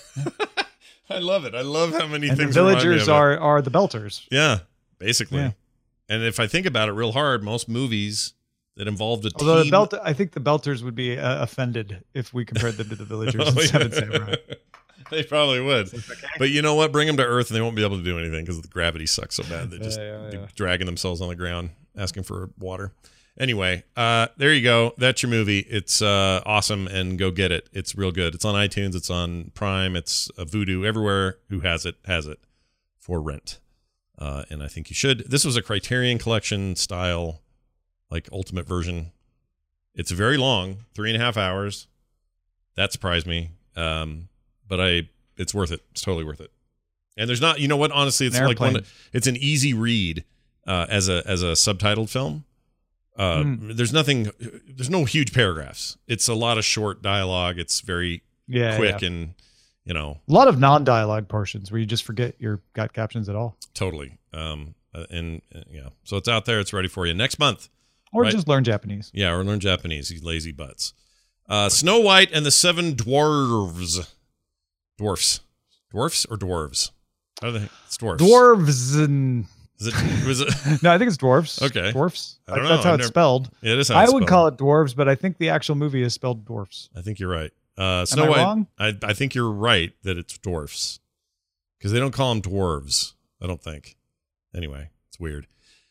Speaker 3: I love it. I love how many
Speaker 4: And the
Speaker 3: things remind me
Speaker 4: villagers
Speaker 3: of it.
Speaker 4: are are the Belters.
Speaker 3: Yeah, basically.
Speaker 4: Yeah.
Speaker 3: And if I think about it real hard, most movies that involved a
Speaker 4: Although
Speaker 3: team.
Speaker 4: the Belt, I think the Belters would be uh, offended if we compared them to the villagers
Speaker 3: Oh,
Speaker 4: in
Speaker 3: yeah.
Speaker 4: Seven Samurai.
Speaker 3: They probably would. But you know what? Bring them to Earth and they won't be able to do anything because the gravity sucks so bad. They're just
Speaker 4: Yeah, yeah, yeah.
Speaker 3: dragging themselves on the ground, asking for water. Anyway, uh, there you go. That's your movie. It's uh, awesome, and go get it. It's real good. It's on iTunes. It's on Prime. It's uh, Vudu. Everywhere who has it has it for rent. Uh, and I think you should. This was a Criterion Collection style, like ultimate version. It's very long, three and a half hours. That surprised me. Um, but I, it's worth it. It's totally worth it. And there's not, you know what? Honestly, it's
Speaker 4: An
Speaker 3: like one.
Speaker 4: airplane.
Speaker 3: It's an easy read uh, as a as a subtitled film. Uh,
Speaker 4: Mm.
Speaker 3: There's nothing. There's no huge paragraphs. It's a lot of short dialogue. It's very
Speaker 4: Yeah.
Speaker 3: quick
Speaker 4: yeah.
Speaker 3: and you know,
Speaker 4: A lot of non-dialogue portions where you just forget your got captions at all.
Speaker 3: totally. Um, uh, and uh, yeah, so it's out there. It's ready for you next month.
Speaker 4: Or
Speaker 3: Right.
Speaker 4: just learn Japanese.
Speaker 3: Yeah, or learn Japanese, you lazy butts. Uh, Snow White and the Seven Dwarves. Dwarfs. Dwarfs or dwarves? How do they? It's dwarfs.
Speaker 4: Dwarves and
Speaker 3: Is it? Was it?
Speaker 4: no, I think it's dwarfs.
Speaker 3: Okay.
Speaker 4: Dwarfs.
Speaker 3: I don't
Speaker 4: That's
Speaker 3: know.
Speaker 4: how
Speaker 3: I've
Speaker 4: it's
Speaker 3: never-
Speaker 4: spelled.
Speaker 3: Yeah, it is how
Speaker 4: I
Speaker 3: it's
Speaker 4: would
Speaker 3: spelled.
Speaker 4: call it dwarves, but I think the actual movie is spelled dwarfs.
Speaker 3: I think you're right. Uh, Snow
Speaker 4: I
Speaker 3: White.
Speaker 4: wrong?
Speaker 3: I, I think you're right that it's dwarfs because they don't call them dwarves. I don't think. Anyway, it's weird.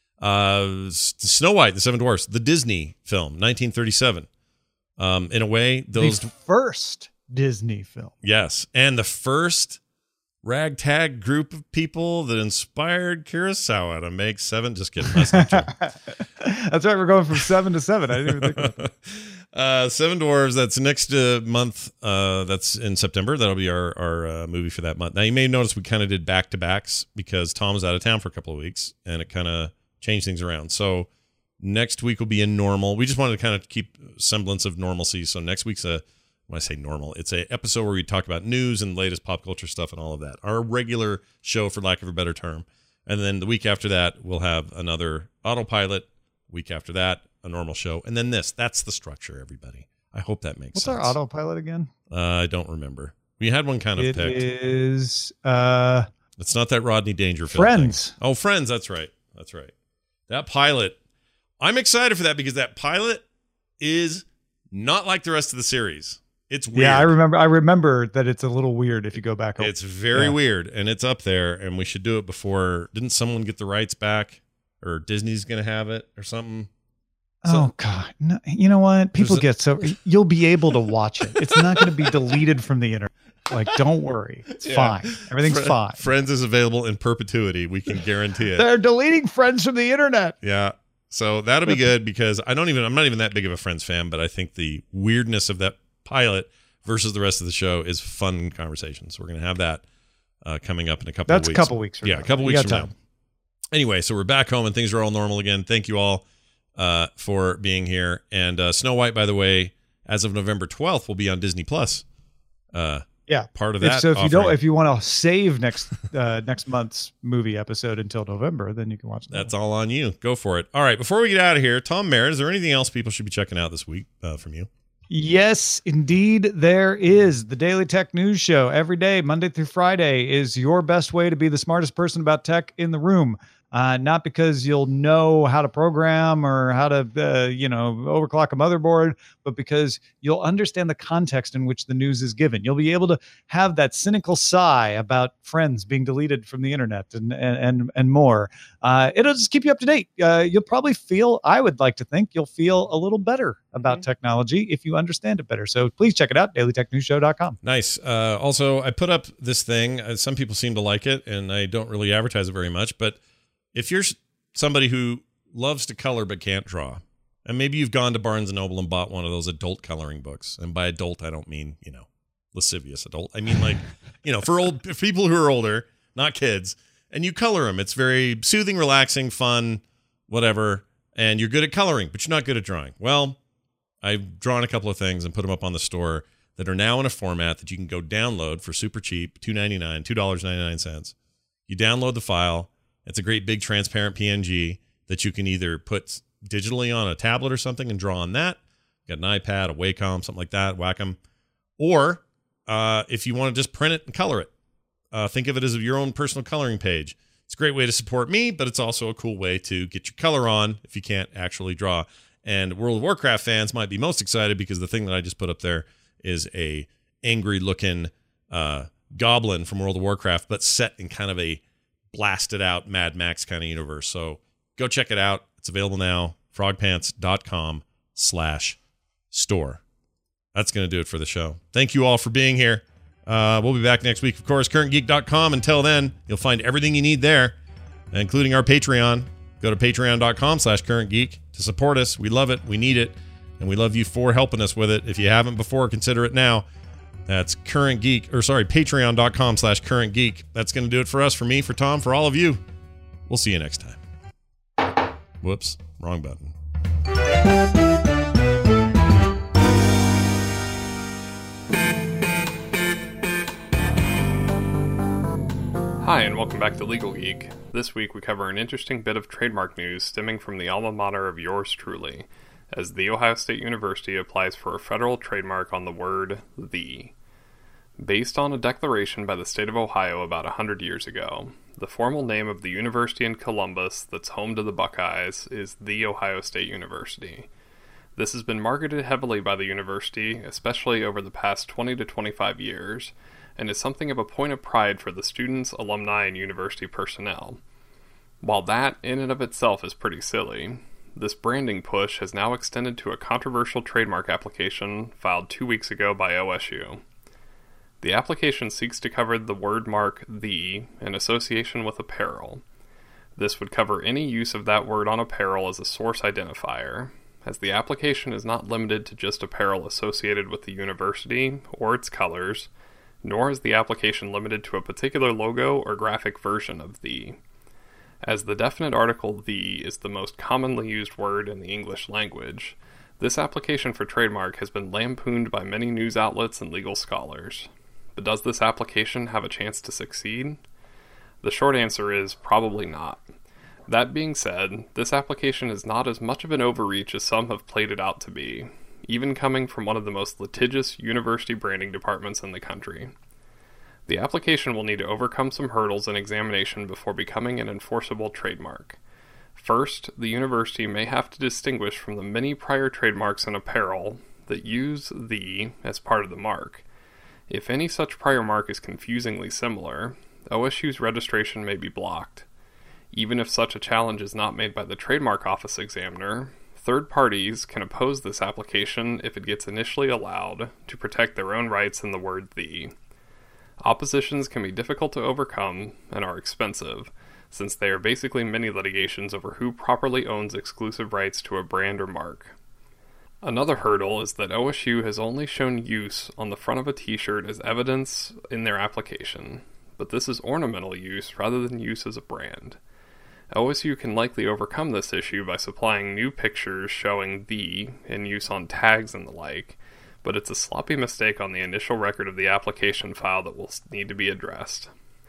Speaker 3: Uh, S- Snow White, the Seven Dwarfs, the Disney film, nineteen thirty-seven. Um, in a way, those
Speaker 4: the first Disney film.
Speaker 3: yes, and the first ragtag group of people that inspired Kurosawa to make Seven. Just kidding. That's not true.
Speaker 4: That's right. We're going from seven to seven. I didn't even think about that.
Speaker 3: uh, Seven Dwarves. That's next uh, month. Uh, that's in September. That'll be our our uh, movie for that month. Now you may notice we kind of did back to backs because Tom was out of town for a couple of weeks, and it kind of changed things around. So next week will be a normal. We just wanted to kind of keep semblance of normalcy. So next week's a when I say normal, it's a episode where we talk about news and latest pop culture stuff and all of that. Our regular show, for lack of a better term. And then the week after that, we'll have another autopilot. Week after that, a normal show. And then this. That's the structure, everybody. I hope that makes
Speaker 4: What's
Speaker 3: sense.
Speaker 4: our autopilot again?
Speaker 3: Uh, I don't remember. We had one kind of
Speaker 4: It
Speaker 3: picked.
Speaker 4: is uh,
Speaker 3: It's not that Rodney Dangerfield
Speaker 4: Friends.
Speaker 3: thing. Oh, Friends. That's right. That's right. That pilot. I'm excited for that because that pilot is not like the rest of the series. It's weird.
Speaker 4: Yeah, I remember. I remember that it's a little weird if you go back.
Speaker 3: It's very
Speaker 4: Yeah.
Speaker 3: weird, and it's up there, and we should do it before. Didn't someone get the rights back, or Disney's going to have it, or something?
Speaker 4: Oh God! No, you know what? People
Speaker 3: There's a-
Speaker 4: get so you'll be able to watch it. It's not going to be deleted from the internet. Like, don't worry. It's
Speaker 3: Yeah.
Speaker 4: fine. Everything's
Speaker 3: Fri-
Speaker 4: fine.
Speaker 3: Friends is available in perpetuity. We can guarantee it.
Speaker 4: They're deleting Friends from the internet.
Speaker 3: Yeah. So that'll be good because I don't even. I'm not even that big of a Friends fan, but I think the weirdness of that pilot versus the rest of the show is fun conversation. So we're going to have that uh, coming up in a couple
Speaker 4: That's
Speaker 3: of
Speaker 4: a
Speaker 3: weeks.
Speaker 4: couple weeks from
Speaker 3: Yeah,
Speaker 4: now.
Speaker 3: a couple
Speaker 4: You
Speaker 3: weeks
Speaker 4: got
Speaker 3: from
Speaker 4: time.
Speaker 3: now. Anyway, so we're back home and things are all normal again. Thank you all uh, for being here. And uh, Snow White, by the way, as of November twelfth, will be on Disney Plus. Uh,
Speaker 4: Yeah.
Speaker 3: part of
Speaker 4: If,
Speaker 3: that.
Speaker 4: so if you don't,
Speaker 3: offering.
Speaker 4: if you want to save next uh, next month's movie episode until November, then you can watch that.
Speaker 3: That's all on you. Go for it. All right. Before we get out of here, Tom Merritt, is there anything else people should be checking out this week uh, from you?
Speaker 4: Yes, indeed, there is. The Daily Tech News Show every day, Monday through Friday, is your best way to be the smartest person about tech in the room. Uh, not because you'll know how to program or how to, uh, you know, overclock a motherboard, but because you'll understand the context in which the news is given. You'll be able to have that cynical sigh about Friends being deleted from the internet and and and, and more. Uh, it'll just keep you up to date. Uh, you'll probably feel, I would like to think, you'll feel a little better about
Speaker 3: Mhm.
Speaker 4: technology if you understand it better. So please check it out, daily tech news show dot com.
Speaker 3: Nice. Uh, also, I put up this thing. Uh, some people seem to like it, and I don't really advertise it very much. But if you're s- somebody who loves to color but can't draw, and maybe you've gone to Barnes and Noble and bought one of those adult coloring books, and by adult I don't mean, you know, lascivious adult. I mean like, you know, for old for people who are older, not kids, and you color them. It's very soothing, relaxing, fun, whatever. And you're good at coloring, but you're not good at drawing. Well, I've drawn a couple of things and put them up on the store that are now in a format that you can go download for super cheap, two ninety-nine, two dollars and ninety-nine cents. You download the file. It's a great big transparent P N G that you can either put digitally on a tablet or something and draw on that. You got an iPad, a Wacom, something like that, Wacom. Or uh, if you want to just print it and color it, uh, think of it as your own personal coloring page. It's a great way to support me, but it's also a cool way to get your color on if you can't actually draw. And World of Warcraft fans might be most excited because the thing that I just put up there is a angry looking uh, goblin from World of Warcraft, but set in kind of a blasted out Mad Max kind of universe. So go check it out. It's available now. frogpants.com slash store. That's going to do it for the show. Thank you all for being here. Uh, we'll be back next week, of course, current geek dot com. Until then, you'll find everything you need there, including our Patreon. Go to patreon.com slash currentgeek to support us. We love it. We need it. And we love you for helping us with it. If you haven't before, consider it now. That's current geek, or sorry, patreon.com slash current geek. That's going to do it for us, for me, for Tom, for all of you. We'll see you next time. Whoops, wrong button.
Speaker 2: Hi, and welcome back to Legal Geek. This week we cover an interesting bit of trademark news stemming from the alma mater of yours truly, as The Ohio State University applies for a federal trademark on the word "the." Based on a declaration by the state of Ohio about one hundred years ago, the formal name of the university in Columbus that's home to the Buckeyes is The Ohio State University. This has been marketed heavily by the university, especially over the past twenty to twenty-five years, and is something of a point of pride for the students, alumni, and university personnel. While that, in and of itself, is pretty silly, this branding push has now extended to a controversial trademark application filed two weeks ago by O S U. The application seeks to cover the word mark "the" in association with apparel. This would cover any use of that word on apparel as a source identifier, as the application is not limited to just apparel associated with the university or its colors, nor is the application limited to a particular logo or graphic version of "the." As the definite article "the" is the most commonly used word in the English language, this application for trademark has been lampooned by many news outlets and legal scholars. But does this application have a chance to succeed? The short answer is probably not. That being said, this application is not as much of an overreach as some have played it out to be, even coming from one of the most litigious university branding departments in the country. The application will need to overcome some hurdles in examination before becoming an enforceable trademark. First, the university may have to distinguish from the many prior trademarks in apparel that use "the" as part of the mark. If any such prior mark is confusingly similar, O S U's registration may be blocked. Even if such a challenge is not made by the Trademark Office examiner, third parties can oppose this application if it gets initially allowed to protect their own rights in the word "the." Oppositions can be difficult to overcome and are expensive, since they are basically mini litigations over who properly owns exclusive rights to a brand or mark. Another hurdle is that O S U has only shown use on the front of a t-shirt as evidence in their application, but this is ornamental use rather than use as a brand. O S U can likely overcome this issue by supplying new pictures showing "the" in use on tags and the like, but it's a sloppy mistake on the initial record of the application file that will need to be addressed.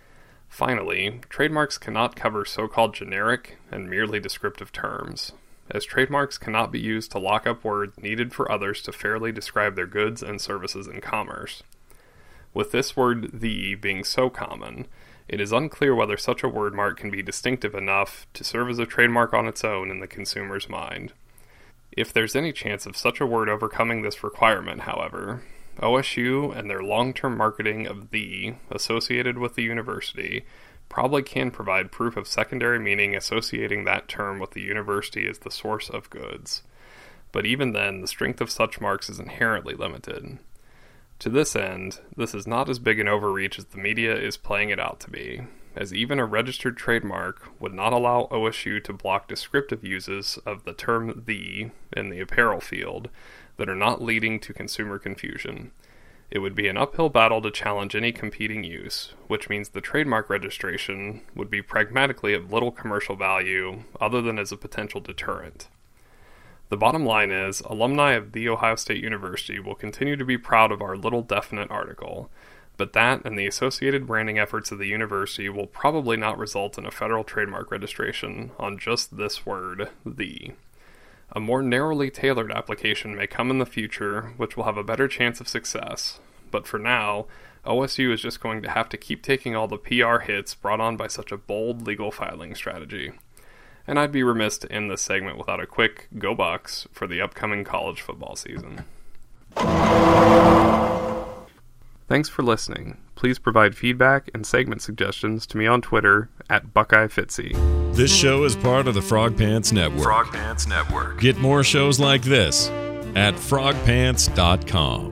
Speaker 2: Finally, trademarks cannot cover so-called generic and merely descriptive terms, as trademarks cannot be used to lock up words needed for others to fairly describe their goods and services in commerce. With this word "the" being so common, it is unclear whether such a word mark can be distinctive enough to serve as a trademark on its own in the consumer's mind. If there's any chance of such a word overcoming this requirement, however, O S U and their long-term marketing of "the" associated with the university probably can provide proof of secondary meaning associating that term with the university as the source of goods. But even then, the strength of such marks is inherently limited. To this end, this is not as big an overreach as the media is playing it out to be, as even a registered trademark would not allow O S U to block descriptive uses of the term "the" in the apparel field that are not leading to consumer confusion. It would be an uphill battle to challenge any competing use, which means the trademark registration would be pragmatically of little commercial value other than as a potential deterrent. The bottom line is, alumni of The Ohio State University will continue to be proud of our little definite article, but that and the associated branding efforts of the university will probably not result in a federal trademark registration on just this word, "the." A more narrowly tailored application may come in the future, which will have a better chance of success, but for now, O S U is just going to have to keep taking all the P R hits brought on by such a bold legal filing strategy. And I'd be remiss to end this segment without a quick "Go Bucks" for the upcoming college football season. Thanks for listening. Please provide feedback and segment suggestions to me on Twitter at BuckeyeFitzy.
Speaker 3: This show is part of the Frog Pants Network.
Speaker 1: Frog Pants Network.
Speaker 3: Get more shows like this at frog pants dot com.